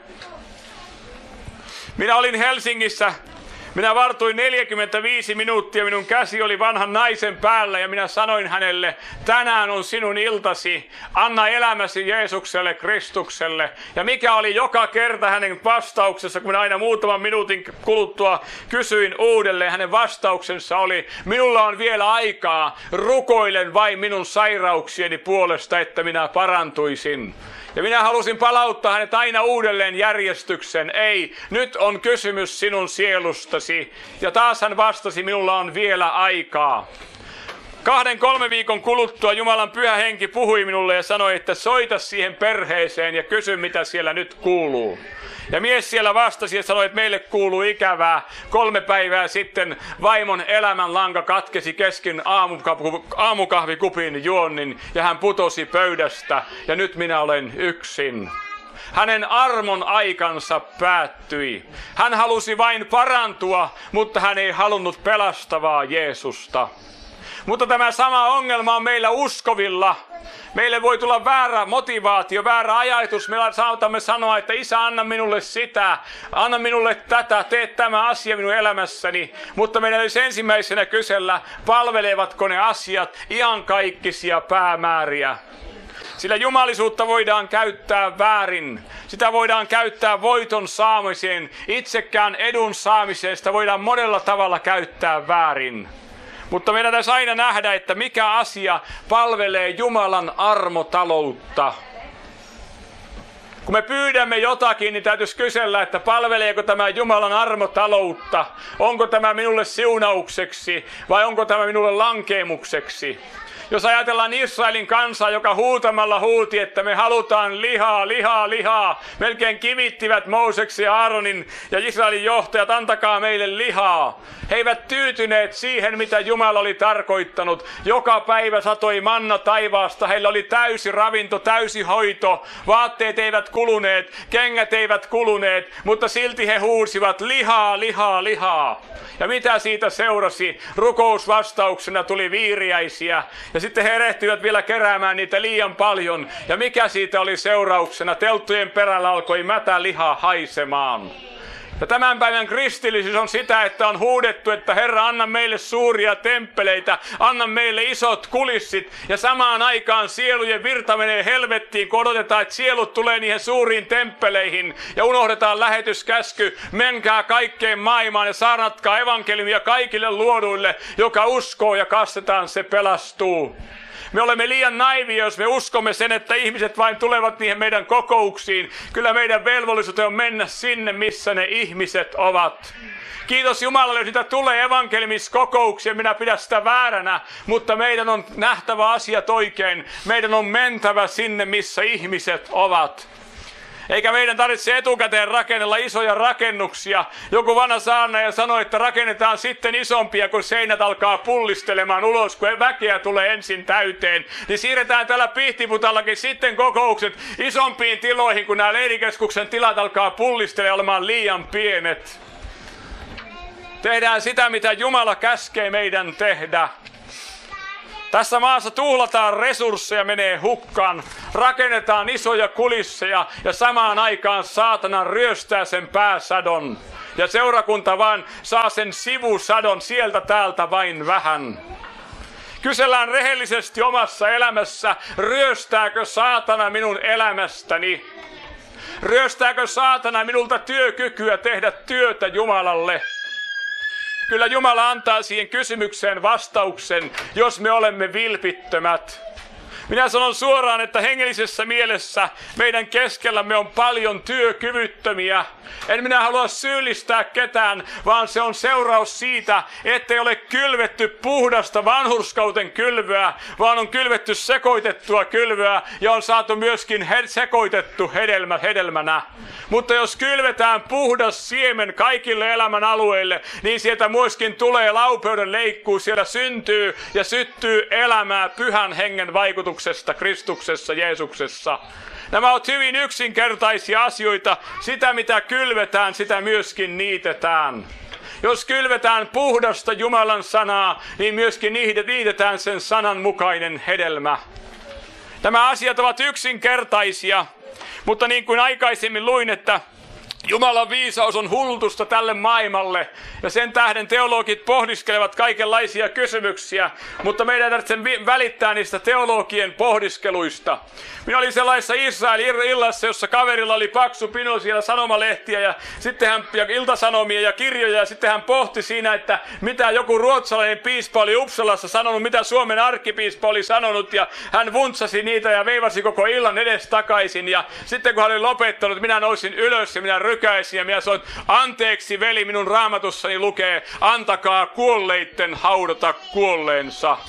[SPEAKER 1] Minä olin Helsingissä. Minä vartuin 45 minuuttia, minun käsi oli vanhan naisen päällä ja minä sanoin hänelle, tänään on sinun iltasi, anna elämäsi Jeesukselle, Kristukselle. Ja mikä oli joka kerta hänen vastauksessa, kun minä aina muutaman minuutin kuluttua kysyin uudelleen, hänen vastauksensa oli, minulla on vielä aikaa, rukoilen vain minun sairauksieni puolesta, että minä parantuisin. Ja minä halusin palauttaa hänet aina uudelleen järjestyksen. Ei, nyt on kysymys sinun sielustasi. Ja taas hän vastasi, minulla on vielä aikaa. 2-3 viikon kuluttua Jumalan pyhä henki puhui minulle ja sanoi, että soita siihen perheeseen ja kysy, mitä siellä nyt kuuluu. Ja mies siellä vastasi ja sanoi, että meille kuuluu ikävää. 3 päivää sitten vaimon elämänlanka katkesi kesken aamukahvikupin juonnin ja hän putosi pöydästä ja nyt minä olen yksin. Hänen armon aikansa päättyi. Hän halusi vain parantua, mutta hän ei halunnut pelastavaa Jeesusta. Mutta tämä sama ongelma on meillä uskovilla. Meille voi tulla väärä motivaatio, väärä ajatus. Me saatamme sanoa, että Isä, anna minulle sitä, anna minulle tätä, tee tämä asia minun elämässäni. Mutta meidän olisi ensimmäisenä kysellä, palvelevatko ne asiat iankaikkisia päämääriä. Sillä jumalisuutta voidaan käyttää väärin. Sitä voidaan käyttää voiton saamiseen, itsekään edun saamiseen. Sitä voidaan monella tavalla käyttää väärin. Mutta meidän täytyy aina nähdä, että mikä asia palvelee Jumalan armotaloutta. Kun me pyydämme jotakin, niin täytyisi kysellä, että palveleeko tämä Jumalan armotaloutta? Onko tämä minulle siunaukseksi vai onko tämä minulle lankeemukseksi? Jos ajatellaan Israelin kansaa, joka huutamalla huuti, että me halutaan lihaa, lihaa, lihaa. Melkein kivittivät Mooseksen ja Aaronin ja Israelin johtajat, antakaa meille lihaa. He eivät tyytyneet siihen, mitä Jumala oli tarkoittanut. Joka päivä satoi manna taivaasta. Heillä oli täysi ravinto, täysi hoito. Vaatteet eivät kuluneet, kengät eivät kuluneet, mutta silti he huusivat lihaa, lihaa, lihaa. Ja mitä siitä seurasi? Rukousvastauksena tuli viiriäisiä. Ja sitten he erehtyivät vielä keräämään niitä liian paljon. Ja mikä siitä oli seurauksena? Telttojen perällä alkoi mätä liha haisemaan. Ja tämän päivän kristillisyys on sitä, että on huudettu, että Herra, anna meille suuria temppeleitä, anna meille isot kulissit. Ja samaan aikaan sielujen virta menee helvettiin, kun odotetaan, että sielut tulee niihin suuriin temppeleihin. Ja unohdetaan lähetyskäsky, menkää kaikkeen maailmaan ja saarnatkaa evankeliumia kaikille luoduille, joka uskoo ja kastetaan, se pelastuu. Me olemme liian naivia, jos me uskomme sen, että ihmiset vain tulevat niihin meidän kokouksiin. Kyllä meidän velvollisuus on mennä sinne, missä ne ihmiset ovat. Kiitos Jumalalle, jos niitä tulee evankeliumiskokouksia, minä pidän sitä vääränä, mutta meidän on nähtävä asiat oikein. Meidän on mentävä sinne, missä ihmiset ovat. Eikä meidän tarvitse etukäteen rakennella isoja rakennuksia. Joku vanha saarnaaja sanoi, että rakennetaan sitten isompia, kun seinät alkaa pullistelemaan ulos, kun väkeä tulee ensin täyteen. Niin siirretään täällä Pihtiputallakin sitten kokoukset isompiin tiloihin, kun nämä leirikeskuksen tilat alkaa pullistelemaan olemaan liian pienet. Tehdään sitä, mitä Jumala käskee meidän tehdä. Tässä maassa tuhlataan resursseja, menee hukkaan, rakennetaan isoja kulisseja ja samaan aikaan saatana ryöstää sen pääsadon. Ja seurakunta vaan saa sen sivusadon sieltä täältä vain vähän. Kysellään rehellisesti omassa elämässä, ryöstääkö saatana minun elämästäni? Ryöstääkö saatana minulta työkykyä tehdä työtä Jumalalle? Kyllä Jumala antaa siihen kysymykseen vastauksen, jos me olemme vilpittömät. Minä sanon suoraan, että hengellisessä mielessä meidän keskellämme on paljon työkyvyttömiä. En minä halua syyllistää ketään, vaan se on seuraus siitä, ettei ole kylvetty puhdasta vanhurskauden kylvöä, vaan on kylvetty sekoitettua kylvöä ja on saatu myöskin sekoitettu hedelmänä. Mutta jos kylvetään puhdas siemen kaikille elämän alueille, niin sieltä myöskin tulee laupeuden leikkuu, siellä syntyy ja syttyy elämää pyhän hengen vaikutuksesta Kristuksessa, Jeesuksessa. Nämä ovat hyvin yksinkertaisia asioita. Sitä mitä kylvetään, sitä myöskin niitetään. Jos kylvetään puhdasta Jumalan sanaa, niin myöskin niitetään sen sanan mukainen hedelmä. Nämä asiat ovat yksinkertaisia, mutta niin kuin aikaisemmin luin, että Jumalan viisaus on hullutusta tälle maailmalle, ja sen tähden teologit pohdiskelevat kaikenlaisia kysymyksiä, mutta meidän tarvitsee välittää niistä teologien pohdiskeluista. Minä olin sellaisessa Israel-illassa, jossa kaverilla oli paksu pino siellä sanomalehtiä ja iltasanomia ja kirjoja, ja sitten hän pohti siinä, että mitä joku ruotsalainen piispa oli Uppsalassa sanonut, mitä Suomen arkkipiispa oli sanonut, ja hän vuntsasi niitä ja veivasi koko illan edestakaisin, ja sitten kun hän oli lopettanut, minä nousin ylös ja minä rykäisin ja minä sanoin, anteeksi veli, minun raamatussani lukee, antakaa kuolleitten haudata kuolleensa.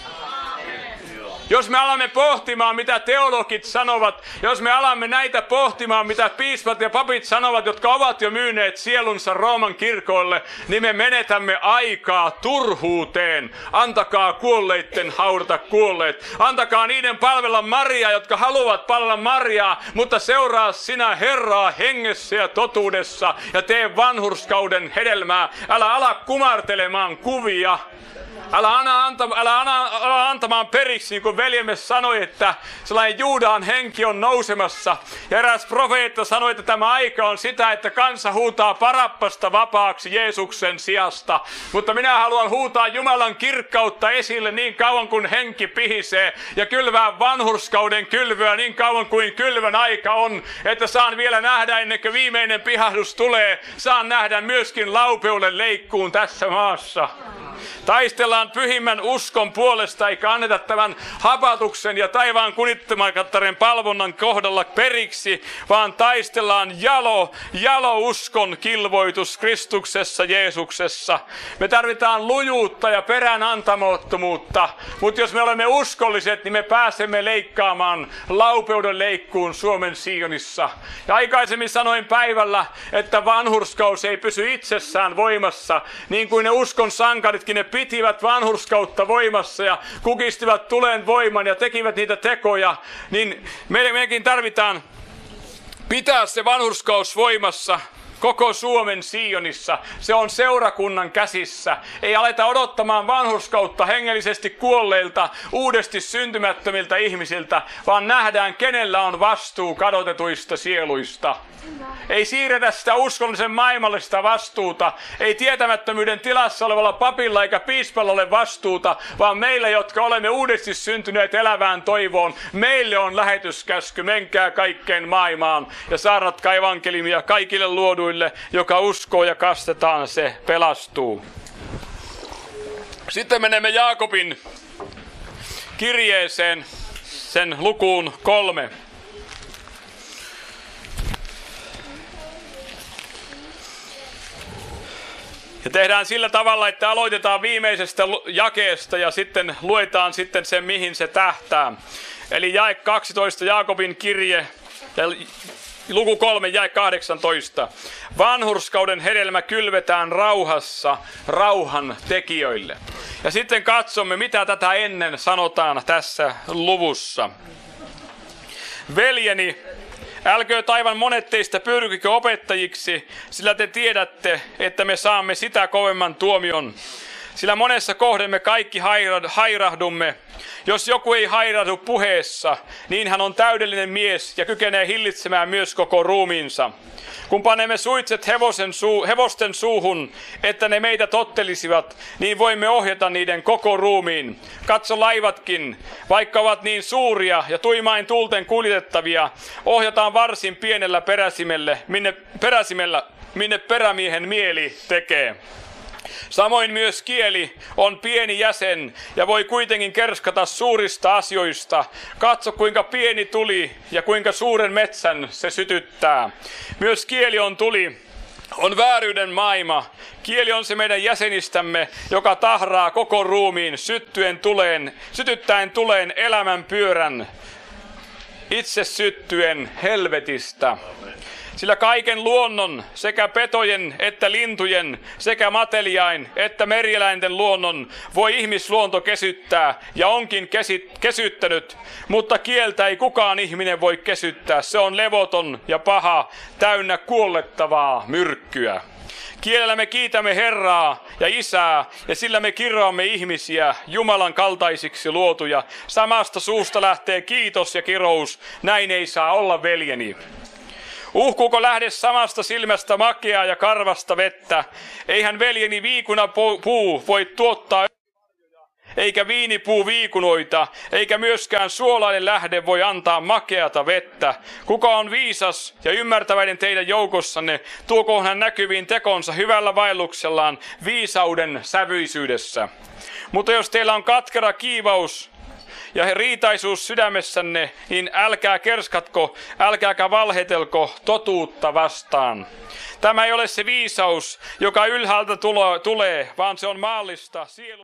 [SPEAKER 1] Jos me alamme pohtimaan, mitä teologit sanovat, jos me alamme näitä pohtimaan, mitä piispat ja papit sanovat, jotka ovat jo myyneet sielunsa Rooman kirkoille, niin me menetämme aikaa turhuuteen. Antakaa kuolleitten haudata kuolleet. Antakaa niiden palvella Mariaa, jotka haluavat palvella Mariaa, mutta seuraa sinä Herraa hengessä ja totuudessa ja tee vanhurskauden hedelmää. Älä ala kumartelemaan kuvia. Älä antamaan periksi, niin kuin veljemme sanoi, että sellainen Juudan henki on nousemassa. Ja eräs profeetta sanoi, että tämä aika on sitä, että kansa huutaa Parappasta vapaaksi Jeesuksen sijasta. Mutta minä haluan huutaa Jumalan kirkkautta esille niin kauan kuin henki pihisee ja kylvää vanhurskauden kylvyä niin kauan kuin kylvön aika on, että saan vielä nähdä ennen kuin viimeinen pihahdus tulee. Saan nähdä myöskin laupeuden leikkuun tässä maassa. Taistellaan pyhimmän uskon puolesta, eikä anneta tämän hapatuksen ja taivaan kunittamattaren palvonnan kohdalla periksi, vaan taistellaan jalo uskon kilvoitus Kristuksessa Jeesuksessa. Me tarvitaan lujuutta ja peräänantamattomuutta, mutta jos me olemme uskolliset, niin me pääsemme leikkaamaan laupeuden leikkuun Suomen Sionissa. Ja aikaisemmin sanoin päivällä, että vanhurskaus ei pysy itsessään voimassa, niin kuin ne uskon sankaritkin, ne pitivät vanhurskautta voimassa ja kukistivat tulen voiman ja tekivät niitä tekoja, niin mekin tarvitaan pitää se vanhurskaus voimassa. koko Suomen Sionissa. Se on seurakunnan käsissä. Ei aleta odottamaan vanhurskautta hengellisesti kuolleilta, uudesti syntymättömiltä ihmisiltä, vaan nähdään, kenellä on vastuu kadotetuista sieluista. Ei siirretä sitä uskonnollisen maailmallista vastuuta. Ei tietämättömyyden tilassa olevalla papilla eikä piispalla ole vastuuta, vaan meillä, jotka olemme uudesti syntyneet elävään toivoon, meille on lähetyskäsky, menkää kaikkeen maailmaan ja saarnatkaa evankeliumia kaikille luoduille, joka uskoo ja kastetaan, se pelastuu. Sitten menemme Jaakobin kirjeeseen, sen lukuun 3. Ja tehdään sillä tavalla, että aloitetaan viimeisestä jakeesta ja sitten luetaan sitten sen, mihin se tähtää. Eli jae 12, Jaakobin kirje, ja luku 3, jae 18. Vanhurskauden hedelmä kylvetään rauhassa rauhan tekijöille. Ja sitten katsomme, mitä tätä ennen sanotaan tässä luvussa. Veljeni, älköö taivaan monet teistä pyrkikö opettajiksi, sillä te tiedätte, että me saamme sitä kovemman tuomion. Sillä monessa kohden me kaikki hairahdumme. Jos joku ei hairahdu puheessa, niin hän on täydellinen mies ja kykenee hillitsemään myös koko ruumiinsa. Kun panemme suitset hevosten suuhun, että ne meitä tottelisivat, niin voimme ohjata niiden koko ruumiin. Katso laivatkin, vaikka ovat niin suuria ja tuimain tuulten kuljetettavia, ohjataan varsin pienellä minne perämiehen mieli tekee. Samoin myös kieli on pieni jäsen ja voi kuitenkin kerskata suurista asioista. Katso, kuinka pieni tuli ja kuinka suuren metsän se sytyttää. Myös kieli on tuli, on vääryyden maailma. Kieli on se meidän jäsenistämme, joka tahraa koko ruumiin sytyttäen tuleen elämän pyörän, itse syttyen helvetistä. Sillä kaiken luonnon, sekä petojen että lintujen, sekä mateliain että merieläinten luonnon voi ihmisluonto kesyttää ja onkin kesyttänyt, mutta kieltä ei kukaan ihminen voi kesyttää. Se on levoton ja paha, täynnä kuollettavaa myrkkyä. Kielellä me kiitämme Herraa ja Isää, ja sillä me kiroamme ihmisiä, Jumalan kaltaisiksi luotuja. Samasta suusta lähtee kiitos ja kirous, näin ei saa olla, veljeni. Uhkuuko lähde samasta silmästä makeaa ja karvasta vettä? Eihän veljeni viikunapuu voi tuottaa eikä viinipuu viikunoita, eikä myöskään suolainen lähde voi antaa makeata vettä. Kuka on viisas ja ymmärtäväinen teidän joukossanne, tuokoon hän näkyviin tekonsa hyvällä vaelluksellaan viisauden sävyisyydessä. Mutta jos teillä on katkera kiivaus ja riitaisuus sydämessänne, niin älkää kerskatko, älkääkä valhetelko totuutta vastaan. Tämä ei ole se viisaus, joka ylhäältä tulee, vaan se on maallista sielu.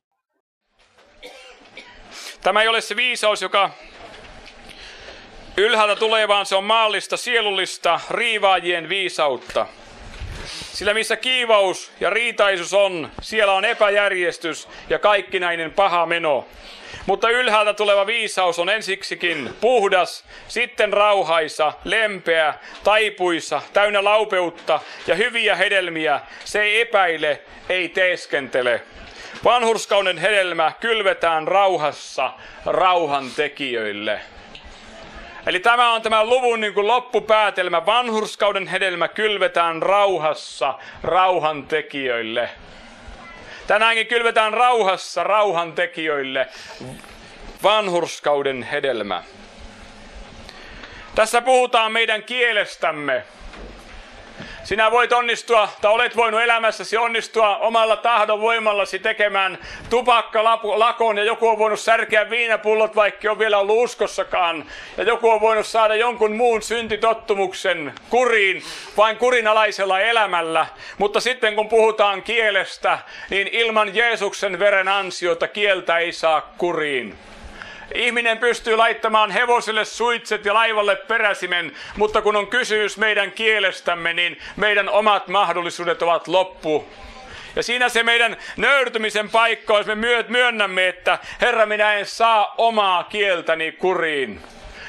[SPEAKER 1] Tämä ei ole se viisaus, joka ylhäältä tulee, vaan se on maallista, sielullista, riivaajien viisautta. Sillä missä kiivaus ja riitaisuus on, siellä on epäjärjestys ja kaikkinainen paha meno. Mutta ylhäältä tuleva viisaus on ensiksikin puhdas, sitten rauhaisa, lempeä, taipuisa, täynnä laupeutta ja hyviä hedelmiä. Se ei epäile, ei teeskentele. Vanhurskauden hedelmä kylvetään rauhassa rauhan tekijöille. Eli tämä on tämän luvun loppupäätelmä. Vanhurskauden hedelmä kylvetään rauhassa rauhan tekijöille. Tänäänkin kylvetään rauhassa rauhan tekijöille vanhurskauden hedelmä. Tässä puhutaan meidän kielestämme. Sinä voit onnistua, tai olet voinut elämässäsi onnistua omalla tahdon voimallasi tekemään tupakkalakon, ja joku on voinut särkeä viinapullot, vaikka on vielä ollut uskossakaan. Ja joku on voinut saada jonkun muun syntitottumuksen kuriin, vain kurinalaisella elämällä. Mutta sitten kun puhutaan kielestä, niin ilman Jeesuksen veren ansiota kieltä ei saa kuriin. Ihminen pystyy laittamaan hevoselle suitset ja laivalle peräsimen, mutta kun on kysymys meidän kielestämme, niin meidän omat mahdollisuudet ovat loppu. Ja siinä se meidän nöyrtymisen paikka on, jos me myönnämme, että Herra, minä en saa omaa kieltäni kuriin.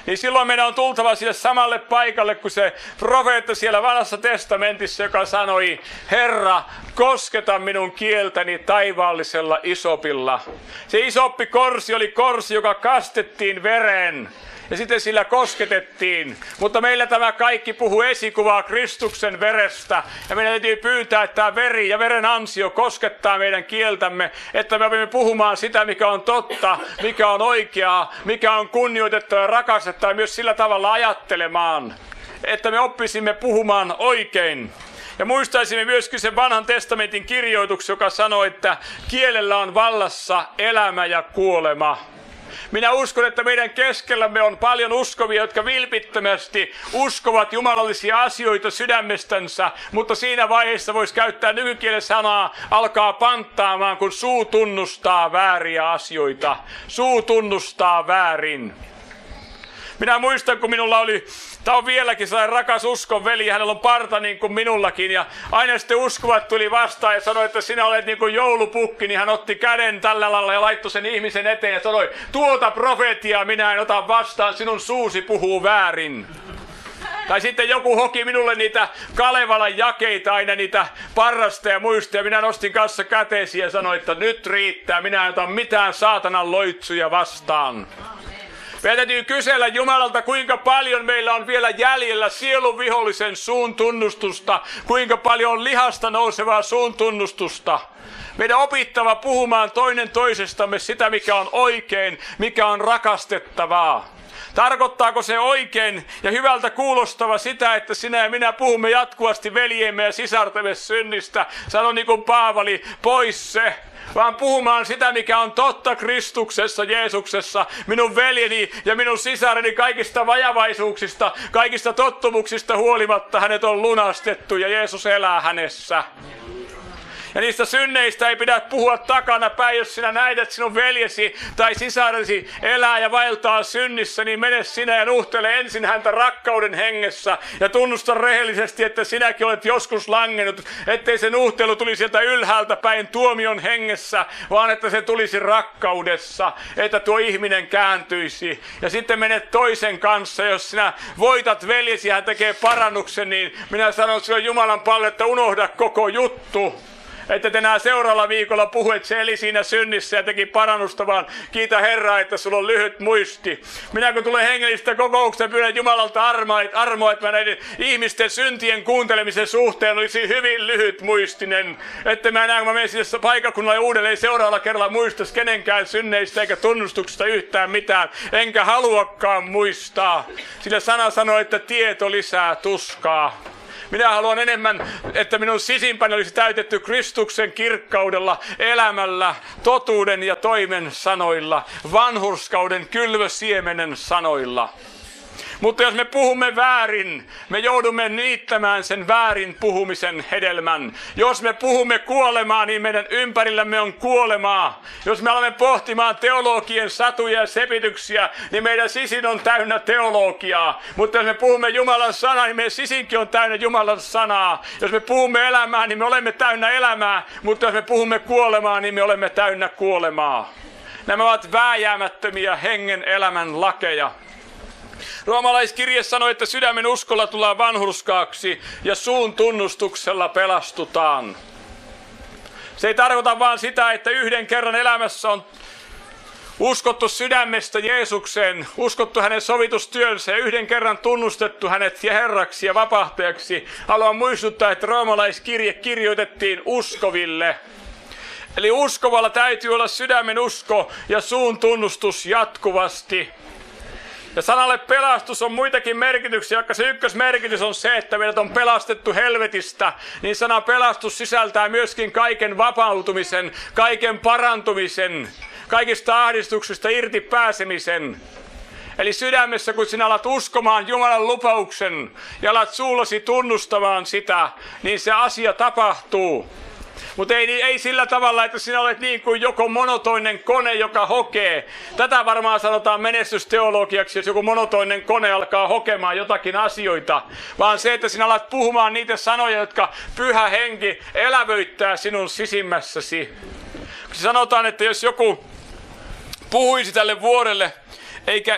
[SPEAKER 1] niin silloin meidän on tultava sille samalle paikalle kuin se profeetta siellä vanhassa testamentissa, joka sanoi, Herra, kosketa minun kieltäni taivaallisella isopilla. Se isoppi korsi oli korsi, joka kastettiin vereen. Ja sitten sillä kosketettiin. Mutta meillä tämä kaikki puhuu esikuvaa Kristuksen verestä. Ja meidän täytyy pyytää, että tämä veri ja veren ansio koskettaa meidän kieltämme. Että me voimme puhumaan sitä, mikä on totta, mikä on oikeaa, mikä on kunnioitettava ja rakastettava, myös sillä tavalla ajattelemaan. Että me oppisimme puhumaan oikein. Ja muistaisimme myöskin sen vanhan testamentin kirjoituksen, joka sanoi, että kielellä on vallassa elämä ja kuolema. Minä uskon, että meidän keskellämme on paljon uskovia, jotka vilpittömästi uskovat jumalallisia asioita sydämestänsä, mutta siinä vaiheessa voisi käyttää nykykielen sanaa, alkaa panttaamaan, kun suu tunnustaa vääriä asioita. Suu tunnustaa väärin. Minä muistan, kun minulla oli, tämä on vieläkin sellainen rakas uskonveli, hänellä on parta niin kuin minullakin, ja aina sitten uskovat tuli vastaan ja sanoi, että sinä olet niin kuin joulupukki, niin hän otti käden tällä lailla ja laittoi sen ihmisen eteen ja sanoi, tuota profetiaa minä en ota vastaan, sinun suusi puhuu väärin. Tai sitten joku hoki minulle niitä Kalevalan jakeita, aina niitä parrasta ja muista, ja minä nostin kanssa käteisiä ja sanoin, että nyt riittää, minä en ota mitään saatanan loitsuja vastaan. Meidän täytyy kysellä Jumalalta, kuinka paljon meillä on vielä jäljellä sielun vihollisen suun tunnustusta, kuinka paljon on lihasta nousevaa suun tunnustusta. Meidän opittava puhumaan toinen toisestamme sitä, mikä on oikein, mikä on rakastettavaa. Tarkoittaako se oikein ja hyvältä kuulostava sitä, että sinä ja minä puhumme jatkuvasti veljemme ja sisartemme synnistä? Sano niin kuin Paavali, pois se. Vaan puhumaan sitä, mikä on totta Kristuksessa, Jeesuksessa, minun veljeni ja minun sisareni kaikista vajavaisuuksista, kaikista tottumuksista huolimatta hänet on lunastettu ja Jeesus elää hänessä. Ja niistä synneistä ei pidä puhua takana päin, jos sinä näet, että sinun veljesi tai sisaresi elää ja vaeltaa synnissä, niin mene sinä ja nuhtele ensin häntä rakkauden hengessä ja tunnusta rehellisesti, että sinäkin olet joskus langennut, ettei se nuhtelu tulisi sieltä ylhäältä päin tuomion hengessä, vaan että se tulisi rakkaudessa, että tuo ihminen kääntyisi. Ja sitten menet toisen kanssa, jos sinä voitat veljesi ja hän tekee parannuksen, niin minä sanon sinulle Jumalan paljon, että unohda koko juttu. Että te enää seuraavalla viikolla puhu, että se eli siinä synnissä ja teki parannusta, vaan kiitä Herraa, että sulla on lyhyt muisti. Minä kun tulen hengellistä kokouksesta, pyydän Jumalalta armoa, että mä näiden ihmisten syntien kuuntelemisen suhteen olisi hyvin lyhyt muistinen. Että mä enää, kun mä menen sinne paikakunnalle uudelleen seuraavalla kerralla muistaisi kenenkään synneistä eikä tunnustuksesta yhtään mitään. Enkä haluakaan muistaa. Sillä sana sanoo, että tieto lisää tuskaa. Minä haluan enemmän, että minun sisimpäni olisi täytetty Kristuksen kirkkaudella, elämällä, totuuden ja toimen sanoilla, vanhurskauden kylvösiemenen sanoilla. Mutta jos me puhumme väärin, me joudumme niittämään sen väärin puhumisen hedelmän. Jos me puhumme kuolemaa, niin meidän ympärillämme on kuolemaa. Jos me alamme pohtimaan teologien satuja ja sepityksiä, niin meidän sisin on täynnä teologiaa. Mutta jos me puhumme Jumalan sanaa, niin meidän sisinkin on täynnä Jumalan sanaa. Jos me puhumme elämää, niin me olemme täynnä elämää. Mutta jos me puhumme kuolemaa, niin me olemme täynnä kuolemaa. Nämä ovat vääjäämättömiä hengen elämän lakeja. Roomalaiskirje sanoi, että sydämen uskolla tullaan vanhurskaaksi ja suun tunnustuksella pelastutaan. Se ei tarkoita vaan sitä, että yhden kerran elämässä on uskottu sydämestä Jeesukseen, uskottu hänen sovitustyönsä ja yhden kerran tunnustettu hänet Herraksi ja vapahtajaksi. Haluan muistuttaa, että roomalaiskirje kirjoitettiin uskoville. Eli uskovalla täytyy olla sydämen usko ja suun tunnustus jatkuvasti. Ja sanalle pelastus on muitakin merkityksiä, vaikka se ykkösmerkitys on se, että meidät on pelastettu helvetistä, niin sana pelastus sisältää myöskin kaiken vapautumisen, kaiken parantumisen, kaikista ahdistuksista irti pääsemisen. Eli sydämessä, kun sinä alat uskomaan Jumalan lupauksen ja alat suullasi tunnustamaan sitä, niin se asia tapahtuu. Mutta ei sillä tavalla, että sinä olet niin kuin joko monotoinen kone, joka hokee. Tätä varmaan sanotaan menestysteologiaksi, jos joku monotoinen kone alkaa hokemaan jotakin asioita. Vaan se, että sinä alat puhumaan niitä sanoja, jotka Pyhä Henki elävöittää sinun sisimmässäsi. Sanotaan, että jos joku puhuisi tälle vuorelle,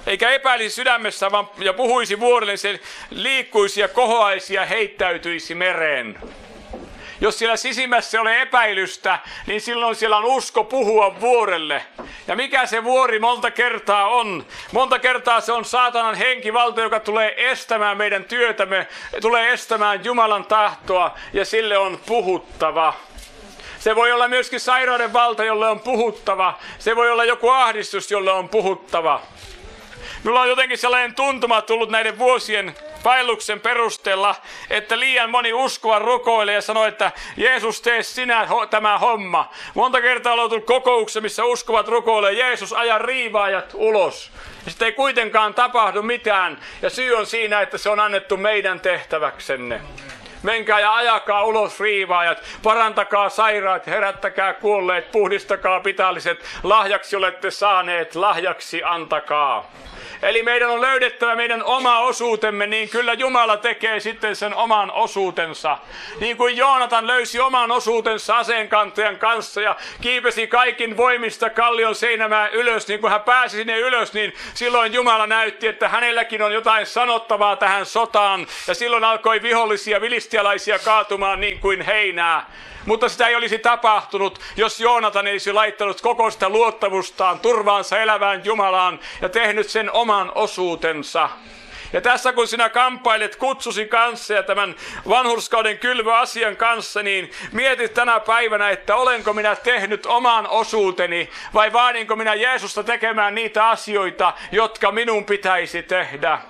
[SPEAKER 1] eikä epäilisi sydämessä, vaan ja puhuisi vuorelle, se liikkuisi ja kohoaisi ja heittäytyisi mereen. Jos siellä sisimmässä ei ole epäilystä, niin silloin siellä on usko puhua vuorelle. Ja mikä se vuori monta kertaa on? Monta kertaa se on saatanan henkivalta, joka tulee estämään meidän työtämme, tulee estämään Jumalan tahtoa, ja sille on puhuttava. Se voi olla myöskin sairauden valta, jolle on puhuttava. Se voi olla joku ahdistus, jolle on puhuttava. Minulla on jotenkin sellainen tuntuma tullut näiden vuosien vaelluksen perusteella, että liian moni uskova rukoilee ja sanoo, että Jeesus, tee sinä tämä homma. Monta kertaa on tullut kokouksia, missä uskovat rukoilee, Jeesus, aja riivaajat ulos. Ja sitten ei kuitenkaan tapahdu mitään. Ja syy on siinä, että se on annettu meidän tehtäväksenne. Menkää ja ajakaa ulos riivaajat, parantakaa sairaat, herättäkää kuolleet, puhdistakaa pitalliset, lahjaksi olette saaneet, lahjaksi antakaa. Eli meidän on löydettävä meidän oma osuutemme, niin kyllä Jumala tekee sitten sen oman osuutensa. Niin kuin Joonatan löysi oman osuutensa aseenkantajan kanssa ja kiipesi kaikin voimista kallion seinämään ylös, niin kun hän pääsi sinne ylös, niin silloin Jumala näytti, että hänelläkin on jotain sanottavaa tähän sotaan. Ja silloin alkoi vihollisia filistialaisia kaatumaan niin kuin heinää. Mutta sitä ei olisi tapahtunut, jos Joonatan ei olisi laittanut koko sitä luottamustaan, turvaansa elävään Jumalaan ja tehnyt sen oman osuutensa. Ja tässä kun sinä kamppailet kutsusi kanssa ja tämän vanhurskauden kylvöasian kanssa, niin mietit tänä päivänä, että olenko minä tehnyt oman osuuteni vai vaadinko minä Jeesusta tekemään niitä asioita, jotka minun pitäisi tehdä.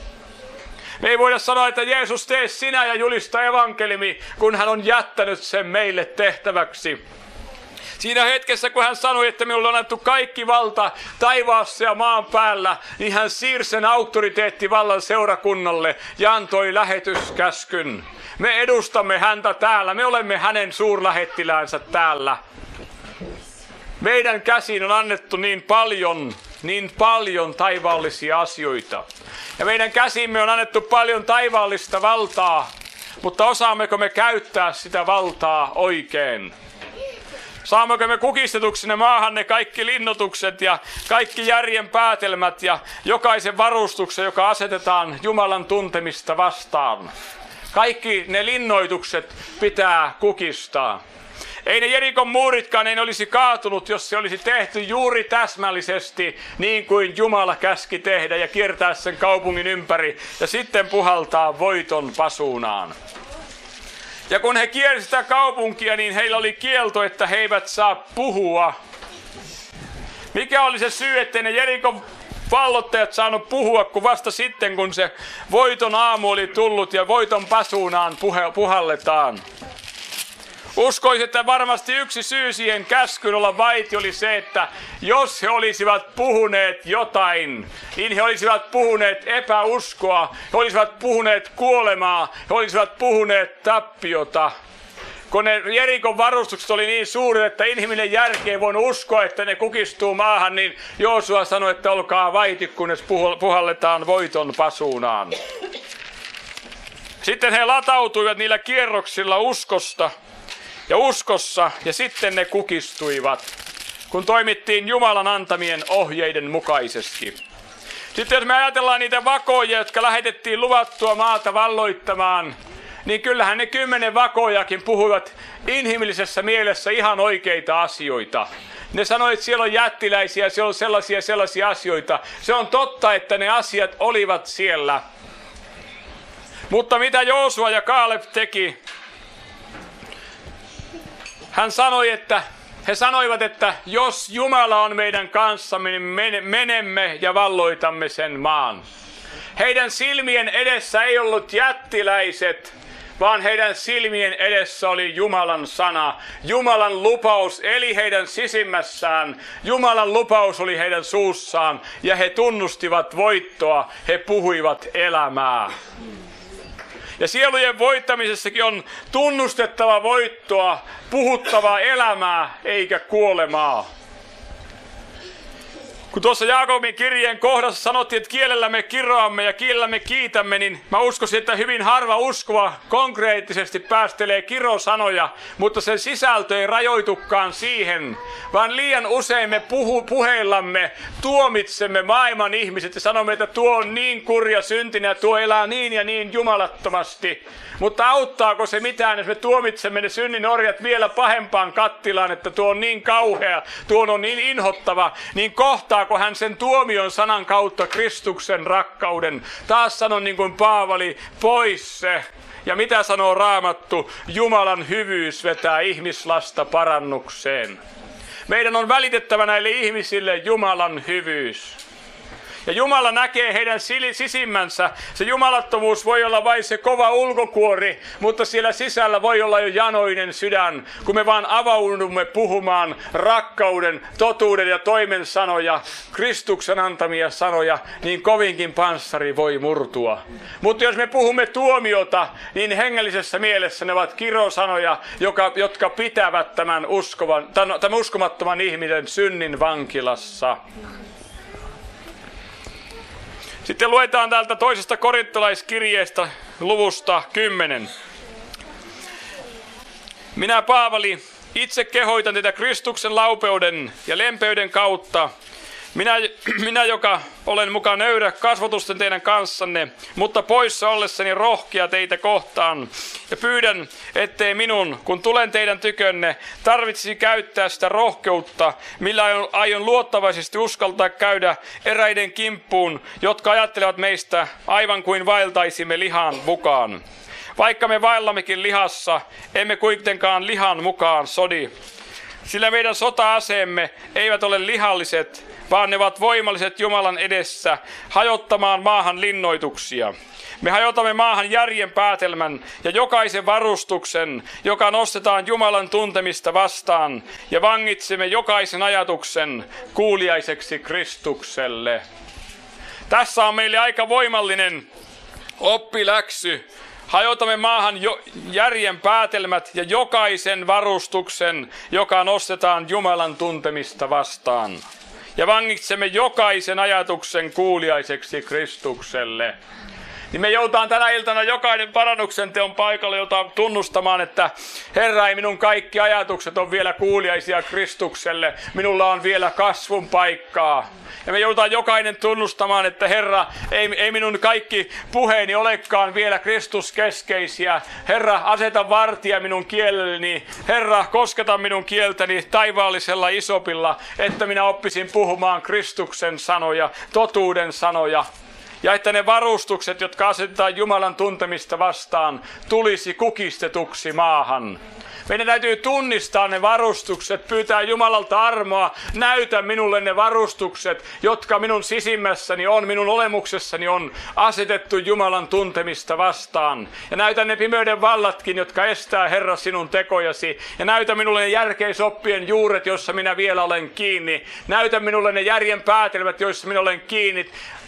[SPEAKER 1] Me ei voida sanoa, että Jeesus, tee sinä ja julista evankeliumi, kun hän on jättänyt sen meille tehtäväksi. Siinä hetkessä, kun hän sanoi, että minulle on annettu kaikki valta taivaassa ja maan päällä, niin hän siirsi sen auktoriteettivallan seurakunnalle ja antoi lähetyskäskyn. Me edustamme häntä täällä, me olemme hänen suurlähettiläänsä täällä. Meidän käsiin on annettu niin paljon taivaallisia asioita. Ja meidän käsimme on annettu paljon taivaallista valtaa, mutta osaammeko me käyttää sitä valtaa oikein? Saammeko me kukistetuksi ne maahan ne kaikki linnoitukset ja kaikki järjen päätelmät ja jokaisen varustuksen, joka asetetaan Jumalan tuntemista vastaan? Kaikki ne linnoitukset pitää kukistaa. Ei ne Jerikon muuritkaan ei ne olisi kaatunut, jos se olisi tehty juuri täsmällisesti niin kuin Jumala käski tehdä ja kiertää sen kaupungin ympäri ja sitten puhaltaa voiton pasuunaan. Ja kun he kiersivät sitä kaupunkia, niin heillä oli kielto, että he eivät saa puhua. Mikä oli se syy, ettei ne Jerikon vallottajat saanut puhua, kun vasta sitten, kun se voiton aamu oli tullut ja voiton pasuunaan puhalletaan? Uskoisin, että varmasti yksi syy siihen käskyyn olla vaiti oli se, että jos he olisivat puhuneet jotain, niin he olisivat puhuneet epäuskoa, he olisivat puhuneet kuolemaa, he olisivat puhuneet tappiota. Kun ne Jerikon varustukset oli niin suuret, että inhimillinen järki ei voinut uskoa, että ne kukistuu maahan, niin Joosua sanoi, että olkaa vaiti, kunnes puhalletaan voiton pasuunaan. Sitten he latautuivat niillä kierroksilla uskossa ja sitten ne kukistuivat, kun toimittiin Jumalan antamien ohjeiden mukaisesti. Sitten jos me ajatellaan niitä vakoja, jotka lähetettiin luvattua maata valloittamaan, niin kyllähän ne 10 vakojakin puhuivat inhimillisessä mielessä ihan oikeita asioita. Ne sanoivat, että siellä on jättiläisiä, siellä on sellaisia asioita. Se on totta, että ne asiat olivat siellä. Mutta mitä Joosua ja Kaaleb teki? He sanoivat, että jos Jumala on meidän kanssamme, niin menemme ja valloitamme sen maan. Heidän silmien edessä ei ollut jättiläiset, vaan heidän silmien edessä oli Jumalan sana. Jumalan lupaus eli heidän sisimmässään. Jumalan lupaus oli heidän suussaan ja he tunnustivat voittoa, he puhuivat elämää. Ja sielujen voittamisessakin on tunnustettava voittoa, puhuttava elämää eikä kuolemaa. Kun tuossa Jaakobin kirjeen kohdassa sanottiin, että kielellämme kiroamme ja kielellämme kiitämme, niin mä uskoisin, että hyvin harva uskova konkreettisesti päästelee kirosanoja, mutta sen sisältö ei rajoitukaan siihen, vaan liian usein me puheillamme tuomitsemme maailman ihmiset ja sanomme, että tuo on niin kurja syntinen ja tuo elää niin ja niin jumalattomasti. Mutta auttaako se mitään, jos me tuomitsemme ne synnin orjat vielä pahempaan kattilaan, että tuo on niin kauhea, tuo on niin inhottava, niin kohtaako hän sen tuomion sanan kautta Kristuksen rakkauden? Taas sanon niin kuin Paavali, pois se. Ja mitä sanoo Raamattu? Jumalan hyvyys vetää ihmislasta parannukseen. Meidän on välitettävä näille ihmisille Jumalan hyvyys. Ja Jumala näkee heidän sisimmänsä. Se jumalattomuus voi olla vain se kova ulkokuori, mutta siellä sisällä voi olla jo janoinen sydän, kun me vaan avaudumme puhumaan rakkauden, totuuden ja toimen sanoja, Kristuksen antamia sanoja, niin kovinkin panssari voi murtua. Mutta jos me puhumme tuomiota, niin hengellisessä mielessä ne ovat kirosanoja, jotka pitävät tämän uskomattoman ihmisen synnin vankilassa. Sitten luetaan täältä toisesta korintolaiskirjeestä luvusta 10. Minä Paavali itse kehoitan teitä Kristuksen laupeuden ja lempeyden kautta. Minä, joka olen mukaan nöyrä kasvotusten teidän kanssanne, mutta poissa ollessani rohkea teitä kohtaan. Ja pyydän, ettei minun, kun tulen teidän tykönne, tarvitsisi käyttää sitä rohkeutta, millä aion luottavaisesti uskaltaa käydä eräiden kimppuun, jotka ajattelevat meistä aivan kuin vaeltaisimme lihan mukaan. Vaikka me vaellammekin lihassa, emme kuitenkaan lihan mukaan sodi. Sillä meidän sota-aseemme eivät ole lihalliset, vaan ne ovat voimalliset Jumalan edessä hajottamaan maahan linnoituksia. Me hajotamme maahan järjen päätelmän ja jokaisen varustuksen, joka nostetaan Jumalan tuntemista vastaan, ja vangitsemme jokaisen ajatuksen kuuliaiseksi Kristukselle. Tässä on meille aika voimallinen oppiläksy. Hajotamme maahan järjen päätelmät ja jokaisen varustuksen, joka nostetaan Jumalan tuntemista vastaan. Ja vangitsemme jokaisen ajatuksen kuuliaiseksi Kristukselle. Niin me joutaan tänä iltana jokainen parannuksen teon paikalle, jota tunnustamaan, että Herra, ei minun kaikki ajatukset on vielä kuuliaisia Kristukselle. Minulla on vielä kasvun paikkaa. Ja me joudutaan jokainen tunnustamaan, että Herra, ei minun kaikki puheeni olekaan vielä Kristuskeskeisiä. Herra, aseta vartija minun kielelleni. Herra, kosketa minun kieltäni taivaallisella isopilla, että minä oppisin puhumaan Kristuksen sanoja, totuuden sanoja. Ja että ne varustukset, jotka asetetaan Jumalan tuntemista vastaan, tulisi kukistetuksi maahan. Meidän täytyy tunnistaa ne varustukset, pyytää Jumalalta armoa, näytä minulle ne varustukset, jotka minun sisimmässäni on, minun olemuksessani on asetettu Jumalan tuntemista vastaan. Ja näytä ne pimeyden vallatkin, jotka estää, Herra, sinun tekojasi. Ja näytä minulle ne järkeisoppien juuret, joissa minä vielä olen kiinni. Näytä minulle ne järjen päätelmät, joissa minä olen kiinni.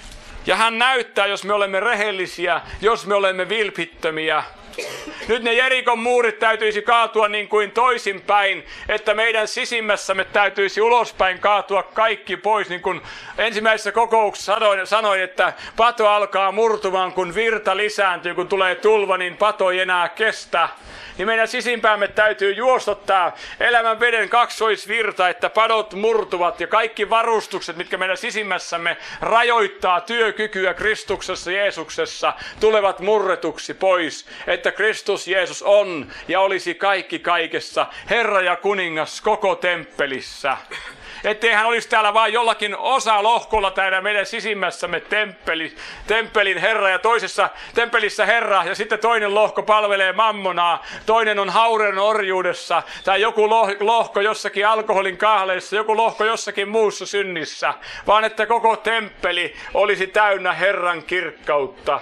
[SPEAKER 1] Ja hän näyttää, jos me olemme rehellisiä, jos me olemme vilpittömiä. Nyt ne Jerikon muurit täytyisi kaatua niin kuin toisinpäin, että meidän sisimmässämme täytyisi ulospäin kaatua kaikki pois. Niin kuin ensimmäisessä kokouksessa sanoin, että pato alkaa murtumaan, kun virta lisääntyy, kun tulee tulva, niin pato ei enää kestä. Niin meidän sisimpäämme täytyy juostottaa elämän veden kaksoisvirta, että padot murtuvat ja kaikki varustukset, mitkä meidän sisimmässämme rajoittaa työkykyä Kristuksessa Jeesuksessa, tulevat murretuksi pois, että Kristus Jeesus on ja olisi kaikki kaikessa, Herra ja kuningas koko temppelissä. Ettei hän olisi täällä vain jollakin osalohkolla täällä meidän sisimmässämme temppelin Herra ja toisessa temppelissä Herra ja sitten toinen lohko palvelee mammonaa, toinen on hauren orjuudessa tai joku lohko jossakin alkoholin kahleissa, joku lohko jossakin muussa synnissä, vaan että koko temppeli olisi täynnä Herran kirkkautta.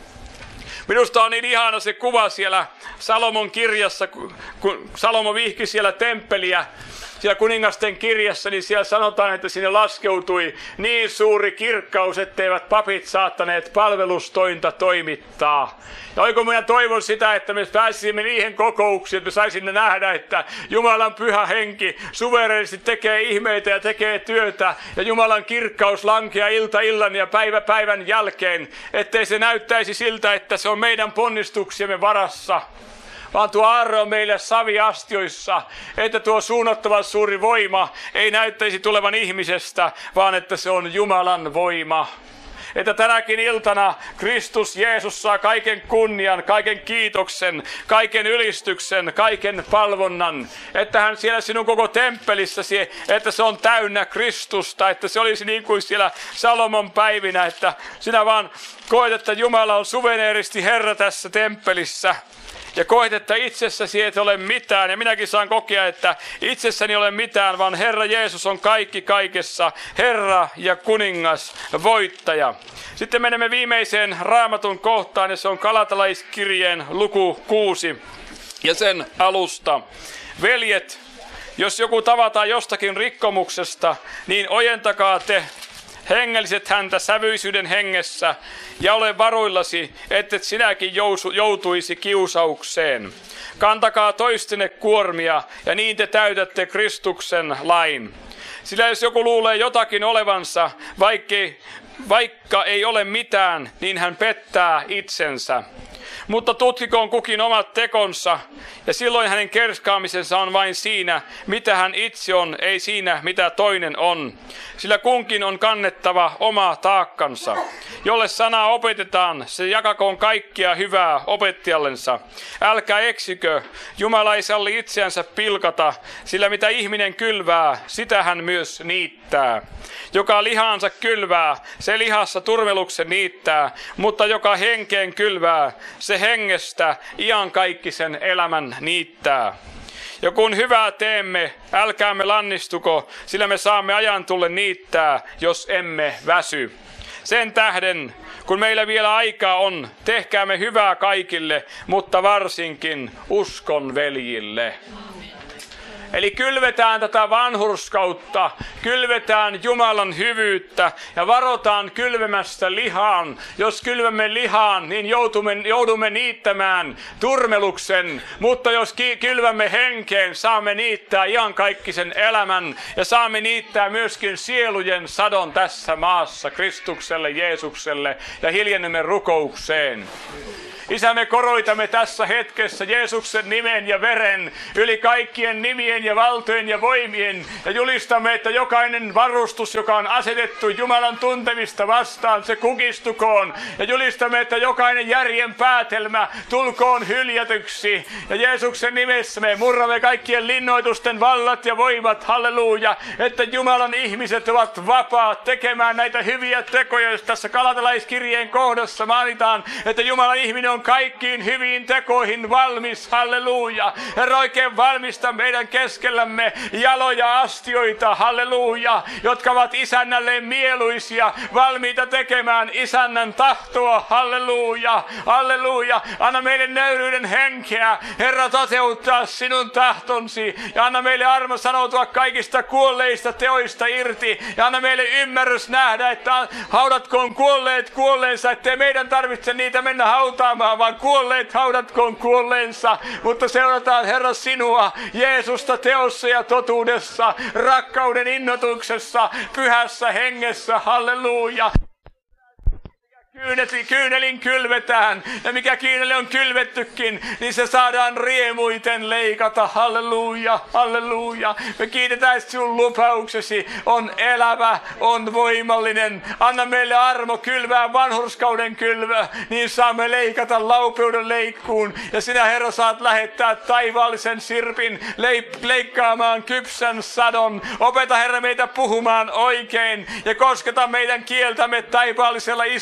[SPEAKER 1] Minusta on niin ihana se kuva siellä Salomon kirjassa, kun Salomo vihki siellä temppeliä. siellä kuningasten kirjassa, niin siellä sanotaan, että sinne laskeutui niin suuri kirkkaus, etteivät papit saattaneet palvelustointa toimittaa. Ja oiko minä toivon sitä, että me pääsisimme niihin kokouksiin, että me saisimme nähdä, että Jumalan pyhä henki suvereisesti tekee ihmeitä ja tekee työtä, ja Jumalan kirkkaus lankeaa ilta illan ja päivä päivän jälkeen, ettei se näyttäisi siltä, että se on meidän ponnistuksiemme varassa, vaan tuo aarre on meille saviastioissa, että tuo suunnattoman suuri voima ei näyttäisi tulevan ihmisestä, vaan että se on Jumalan voima. Että tänäkin iltana Kristus Jeesus saa kaiken kunnian, kaiken kiitoksen, kaiken ylistyksen, kaiken palvonnan. Että hän siellä sinun koko temppelissäsi, että se on täynnä Kristusta, että se olisi niin kuin siellä Salomon päivinä, että sinä vaan koet, että Jumala on suveneeristi Herra tässä temppelissä. Ja koet, että itsessäsi et ole mitään, ja minäkin saan kokea, että itsessäni ei ole mitään, vaan Herra Jeesus on kaikki kaikessa, Herra ja kuningas, voittaja. Sitten menemme viimeiseen Raamatun kohtaan, ja se on Galatalaiskirjeen luku 6 ja sen alusta. Veljet, jos joku tavataan jostakin rikkomuksesta, niin ojentakaa te hengelliset häntä sävyisyyden hengessä, ja ole varuillasi, ettet sinäkin joutuisi kiusaukseen. Kantakaa toistenne kuormia, ja niin te täytätte Kristuksen lain. Sillä jos joku luulee jotakin olevansa, vaikka ei ole mitään, niin hän pettää itsensä. Mutta tutkikoon kukin omat tekonsa, ja silloin hänen kerskaamisensa on vain siinä, mitä hän itse on, ei siinä, mitä toinen on. Sillä kunkin on kannettava oma taakkansa. Jolle sanaa opetetaan, se jakakoon kaikkia hyvää opettajallensa. Älkää eksikö, Jumala ei salli itseänsä pilkata, sillä mitä ihminen kylvää, sitä hän myös niittää. Joka lihaansa kylvää, se lihassa turmeluksen niittää, mutta joka henkeen kylvää, se hengestä iankaikkisen elämän niittää. Ja kun hyvää teemme, älkäämme lannistuko, sillä me saamme ajan tullen niittää, jos emme väsy. Sen tähden, kun meillä vielä aikaa on, tehkäämme hyvää kaikille, mutta varsinkin uskon veljille. Eli kylvetään tätä vanhurskautta, kylvetään Jumalan hyvyyttä ja varotaan kylvämästä lihaan. Jos kylvämme lihaan, niin joudumme niittämään turmeluksen, mutta jos kylvämme henkeen, saamme niittää iankaikkisen elämän ja saamme niittää myöskin sielujen sadon tässä maassa Kristukselle, Jeesukselle ja hiljennemme rukoukseen. Isä, me koroitamme tässä hetkessä Jeesuksen nimen ja veren yli kaikkien nimien ja valtojen ja voimien. Ja julistamme, että jokainen varustus, joka on asetettu Jumalan tuntemista vastaan, se kukistukoon. Ja julistamme, että jokainen järjen päätelmä tulkoon hyljätyksi. Ja Jeesuksen nimessä me murramme kaikkien linnoitusten vallat ja voimat, halleluja, että Jumalan ihmiset ovat vapaat tekemään näitä hyviä tekoja. Tässä Galatalaiskirjeen kohdassa mainitaan, että Jumalan ihminen on kaikkiin hyviin tekoihin valmis, halleluja. Herra, oikein valmista meidän keskellämme jaloja astioita, halleluja, jotka ovat isännälleen mieluisia, valmiita tekemään isännän tahtoa, halleluja, halleluja. Anna meille nöyryyden henkeä, Herra, toteuttaa sinun tahtonsi, ja anna meille armo sanoutua kaikista kuolleista teoista irti, ja anna meille ymmärrys nähdä, että haudatkoon kuolleet kuolleensa, ettei meidän tarvitse niitä mennä hautaamaan, vaan kuolleet haudatkoon kuolleensa, mutta seurataan, Herra, sinua, Jeesusta teossa ja totuudessa, rakkauden innotuksessa, pyhässä hengessä, halleluja. Kyynelin kylvetään, ja mikä kyyneli on kylvettykin, niin se saadaan riemuiten leikata, halleluja, halleluja. Me kiitetään sinun lupauksesi, on elävä, on voimallinen. Anna meille armo kylvää vanhurskauden kylvö, niin saamme leikata laupeuden leikkuun. Ja sinä, Herra, saat lähettää taivaallisen sirpin leikkaamaan kypsän sadon. Opeta, Herra, meitä puhumaan oikein, ja kosketa meidän kieltämme taivaallisella isopilla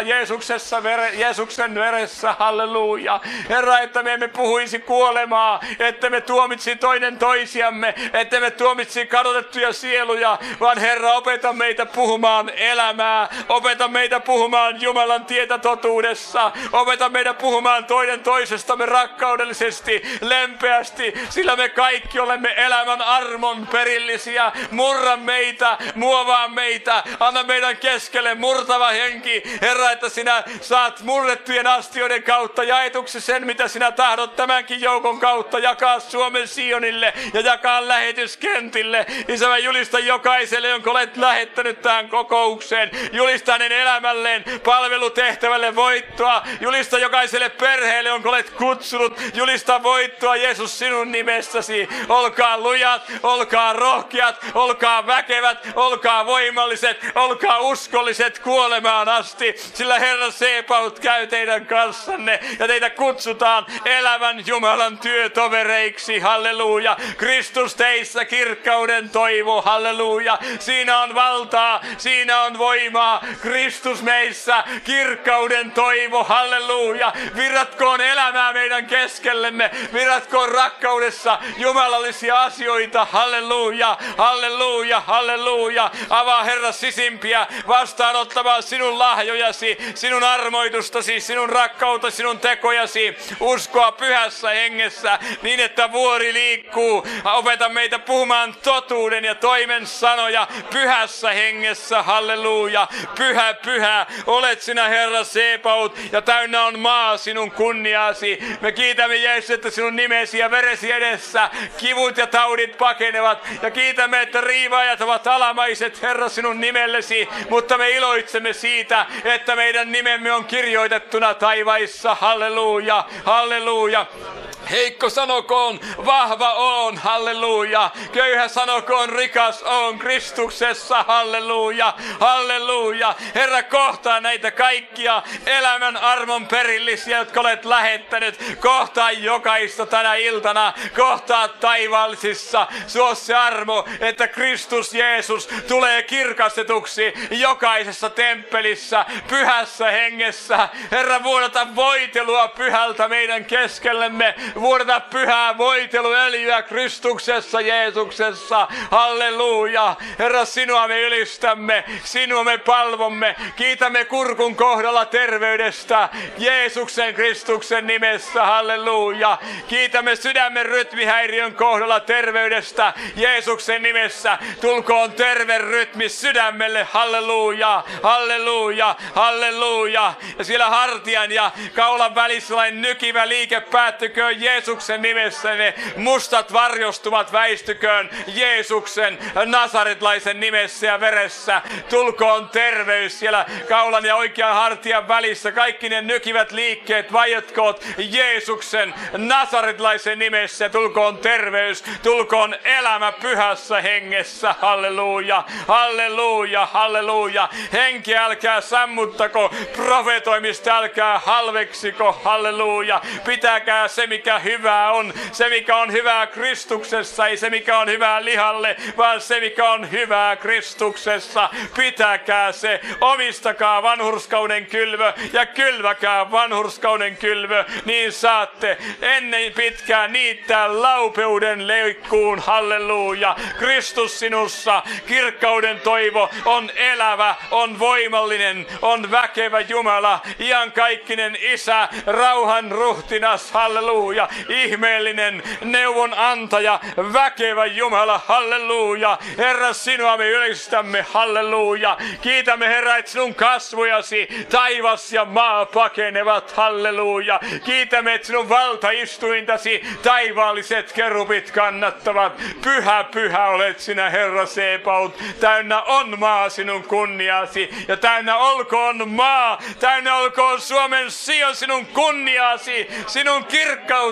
[SPEAKER 1] Jeesuksen veressä, halleluja. Herra, että me emme puhuisi kuolemaa, että me tuomitsi toinen toisiamme, että me tuomitsi kadotettuja sieluja, vaan Herra, opeta meitä puhumaan elämää, opeta meitä puhumaan Jumalan tietä totuudessa, opeta meitä puhumaan toinen toisestamme rakkaudellisesti, lempeästi, sillä me kaikki olemme elämän armon perillisiä. Murra meitä, muovaa meitä, anna meidän keskelle murtava henki, Herra, että sinä saat murrettujen astioiden kautta jaetuksi sen, mitä sinä tahdot tämänkin joukon kautta jakaa Suomen Sionille ja jakaa lähetyskentille. Isä, mä julistan jokaiselle, jonka olet lähettänyt tähän kokoukseen. Julista hänen elämälleen, palvelutehtävälle voittoa. Julista jokaiselle perheelle, jonka olet kutsunut. Julista voittoa, Jeesus, sinun nimessäsi. Olkaa lujat, olkaa rohkeat, olkaa väkevät, olkaa voimalliset, olkaa uskolliset kuolemaan asti. Sillä Herra Sebaot käy teidän kanssanne ja teitä kutsutaan elävän Jumalan työtovereiksi. Halleluja. Kristus teissä kirkkauden toivo. Halleluja. Siinä on valtaa, siinä on voimaa. Kristus meissä kirkkauden toivo. Halleluja. Virratkoon elämää meidän keskellemme. Virratkoon rakkaudessa jumalallisia asioita. Halleluja. Halleluja. Halleluja. Avaa, Herra, sisimpiä vastaanottamaan sinun lahjojasi, sinun armoitustasi, sinun rakkautasi, sinun tekojasi. Uskoa pyhässä hengessä niin, että vuori liikkuu. Opeta meitä puhumaan totuuden ja toimen sanoja pyhässä hengessä. Halleluja. Pyhä, pyhä, olet sinä, Herra Sebaot, ja täynnä on maa sinun kunniaasi. Me kiitämme, Jeesus, että sinun nimesi ja veresi edessä kivut ja taudit pakenevat. Ja kiitämme, että riivaajat ovat alamaiset, Herra, sinun nimellesi. Mutta me iloitsemme siitä, että meidän nimemme on kirjoitettuna taivaissa. Halleluja. Halleluja. Heikko sanokoon, vahva on, halleluja. Köyhä sanokoon, rikas on Kristuksessa, halleluja, halleluja. Herra, kohtaa näitä kaikkia elämän armon perillisiä, jotka olet lähettänyt. Kohtaa jokaista tänä iltana, kohtaa taivaallisissa. Suo se armo, että Kristus Jeesus tulee kirkastetuksi jokaisessa temppelissä, pyhässä hengessä. Herra, vuodata voitelua pyhältä meidän keskellemme. Vuodata pyhää voiteluöljyä Kristuksessa, Jeesuksessa. Halleluja. Herra, sinua me ylistämme, sinua me palvomme. Kiitämme kurkun kohdalla terveydestä Jeesuksen Kristuksen nimessä. Halleluja. Kiitämme sydämen rytmihäiriön kohdalla terveydestä Jeesuksen nimessä. Tulkoon terve rytmi sydämelle. Halleluja. Halleluja. Halleluja. Ja siellä hartian ja kaulan välissä sellainen nykivä liike päättyköön Jeesuksen nimessä. Ne mustat varjostumat väistyköön Jeesuksen nasaretlaisen nimessä ja veressä. Tulkoon terveys siellä kaulan ja oikean hartian välissä. Kaikki ne nykivät liikkeet vaietkoot Jeesuksen nasaretlaisen nimessä. Tulkoon terveys, tulkoon elämä pyhässä hengessä. Halleluja, halleluja, halleluja. Henki älkää sammuttako, profetoimista älkää halveksiko. Halleluja. Pitäkää se, mikä hyvää on. Se, mikä on hyvää Kristuksessa, ei se, mikä on hyvää lihalle, vaan se, mikä on hyvää Kristuksessa. Pitäkää se. Omistakaa vanhurskauden kylvö ja kylväkää vanhurskauden kylvö, niin saatte ennen pitkään niittää laupeuden leikkuun. Halleluja. Kristus sinussa, kirkkauden toivo, on elävä, on voimallinen, on väkevä Jumala, iankaikkinen Isä, rauhan ruhtinas. Halleluja. Ihmeellinen neuvon antaja, väkevä Jumala. Halleluja. Herra, sinua me ylistämme. Halleluja. Kiitämme, Herra, että sinun kasvojasi taivas ja maa pakenevat. Halleluja. Kiitämme, että sinun valtaistuintasi taivaalliset kerubit kannattavat. Pyhä, pyhä olet sinä, Herra Sebaot. Täynnä on maa sinun kunniasi ja täynnä olkoon maa, täynnä olkoon Suomen Sion sinun kunniasi, sinun kirkkautesi.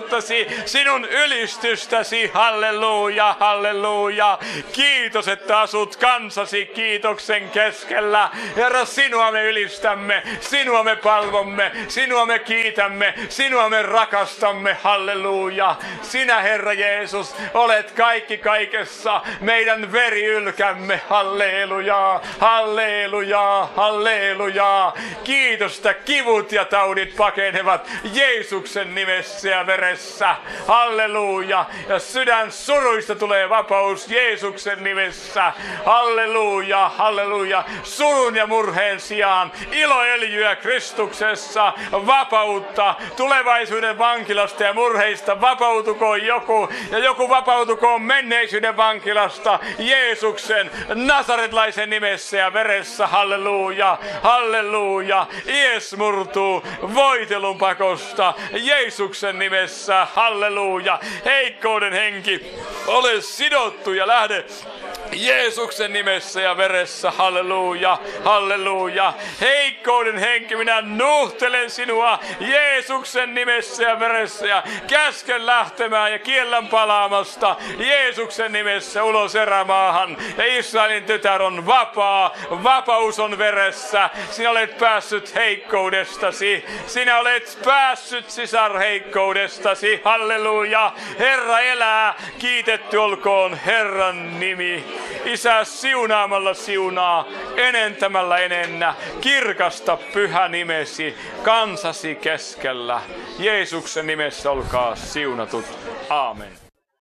[SPEAKER 1] armollisuuttasi, sinun ylistystäsi. Halleluja, halleluja. Kiitos, että asut kansasi kiitoksen keskellä. Herra, sinua me ylistämme, sinua me palvomme, sinua me kiitämme, sinua me rakastamme. Halleluja. Sinä, Herra Jeesus, olet kaikki kaikessa, meidän veriylkämme. Halleluja, halleluja, halleluja. Kiitos, että kivut ja taudit pakenevat Jeesuksen nimessä ja veressä. Halleluja. Ja sydän suruista tulee vapaus Jeesuksen nimessä. Halleluja, halleluja. Surun ja murheen sijaan iloöljyä Kristuksessa, vapautta tulevaisuuden vankilasta ja murheista. Vapautukoon joku, ja joku vapautukoon menneisyyden vankilasta Jeesuksen nasaretlaisen nimessä ja veressä. Halleluja, halleluja. Ies murtuu voitelun pakosta Jeesuksen nimessä. Halleluja. Heikkouden henki, ole sidottu ja lähde Jeesuksen nimessä ja veressä. Halleluja, halleluja. Heikkouden henki, minä nuhtelen sinua Jeesuksen nimessä ja veressä ja käsken lähtemään ja kiellän palaamasta Jeesuksen nimessä ulos erämaahan. Ja Israelin tytär on vapaa, vapaus on veressä. Sinä olet päässyt heikkoudestasi. Sinä olet päässyt sisar heikkoudestasi. Halleluja. Herra elää, kiitetty olkoon Herran nimi. Isä, siunaamalla siunaa, enentämällä enennä, kirkasta pyhä nimesi kansasi keskellä. Jeesuksen nimessä olkaa siunatut. Aamen.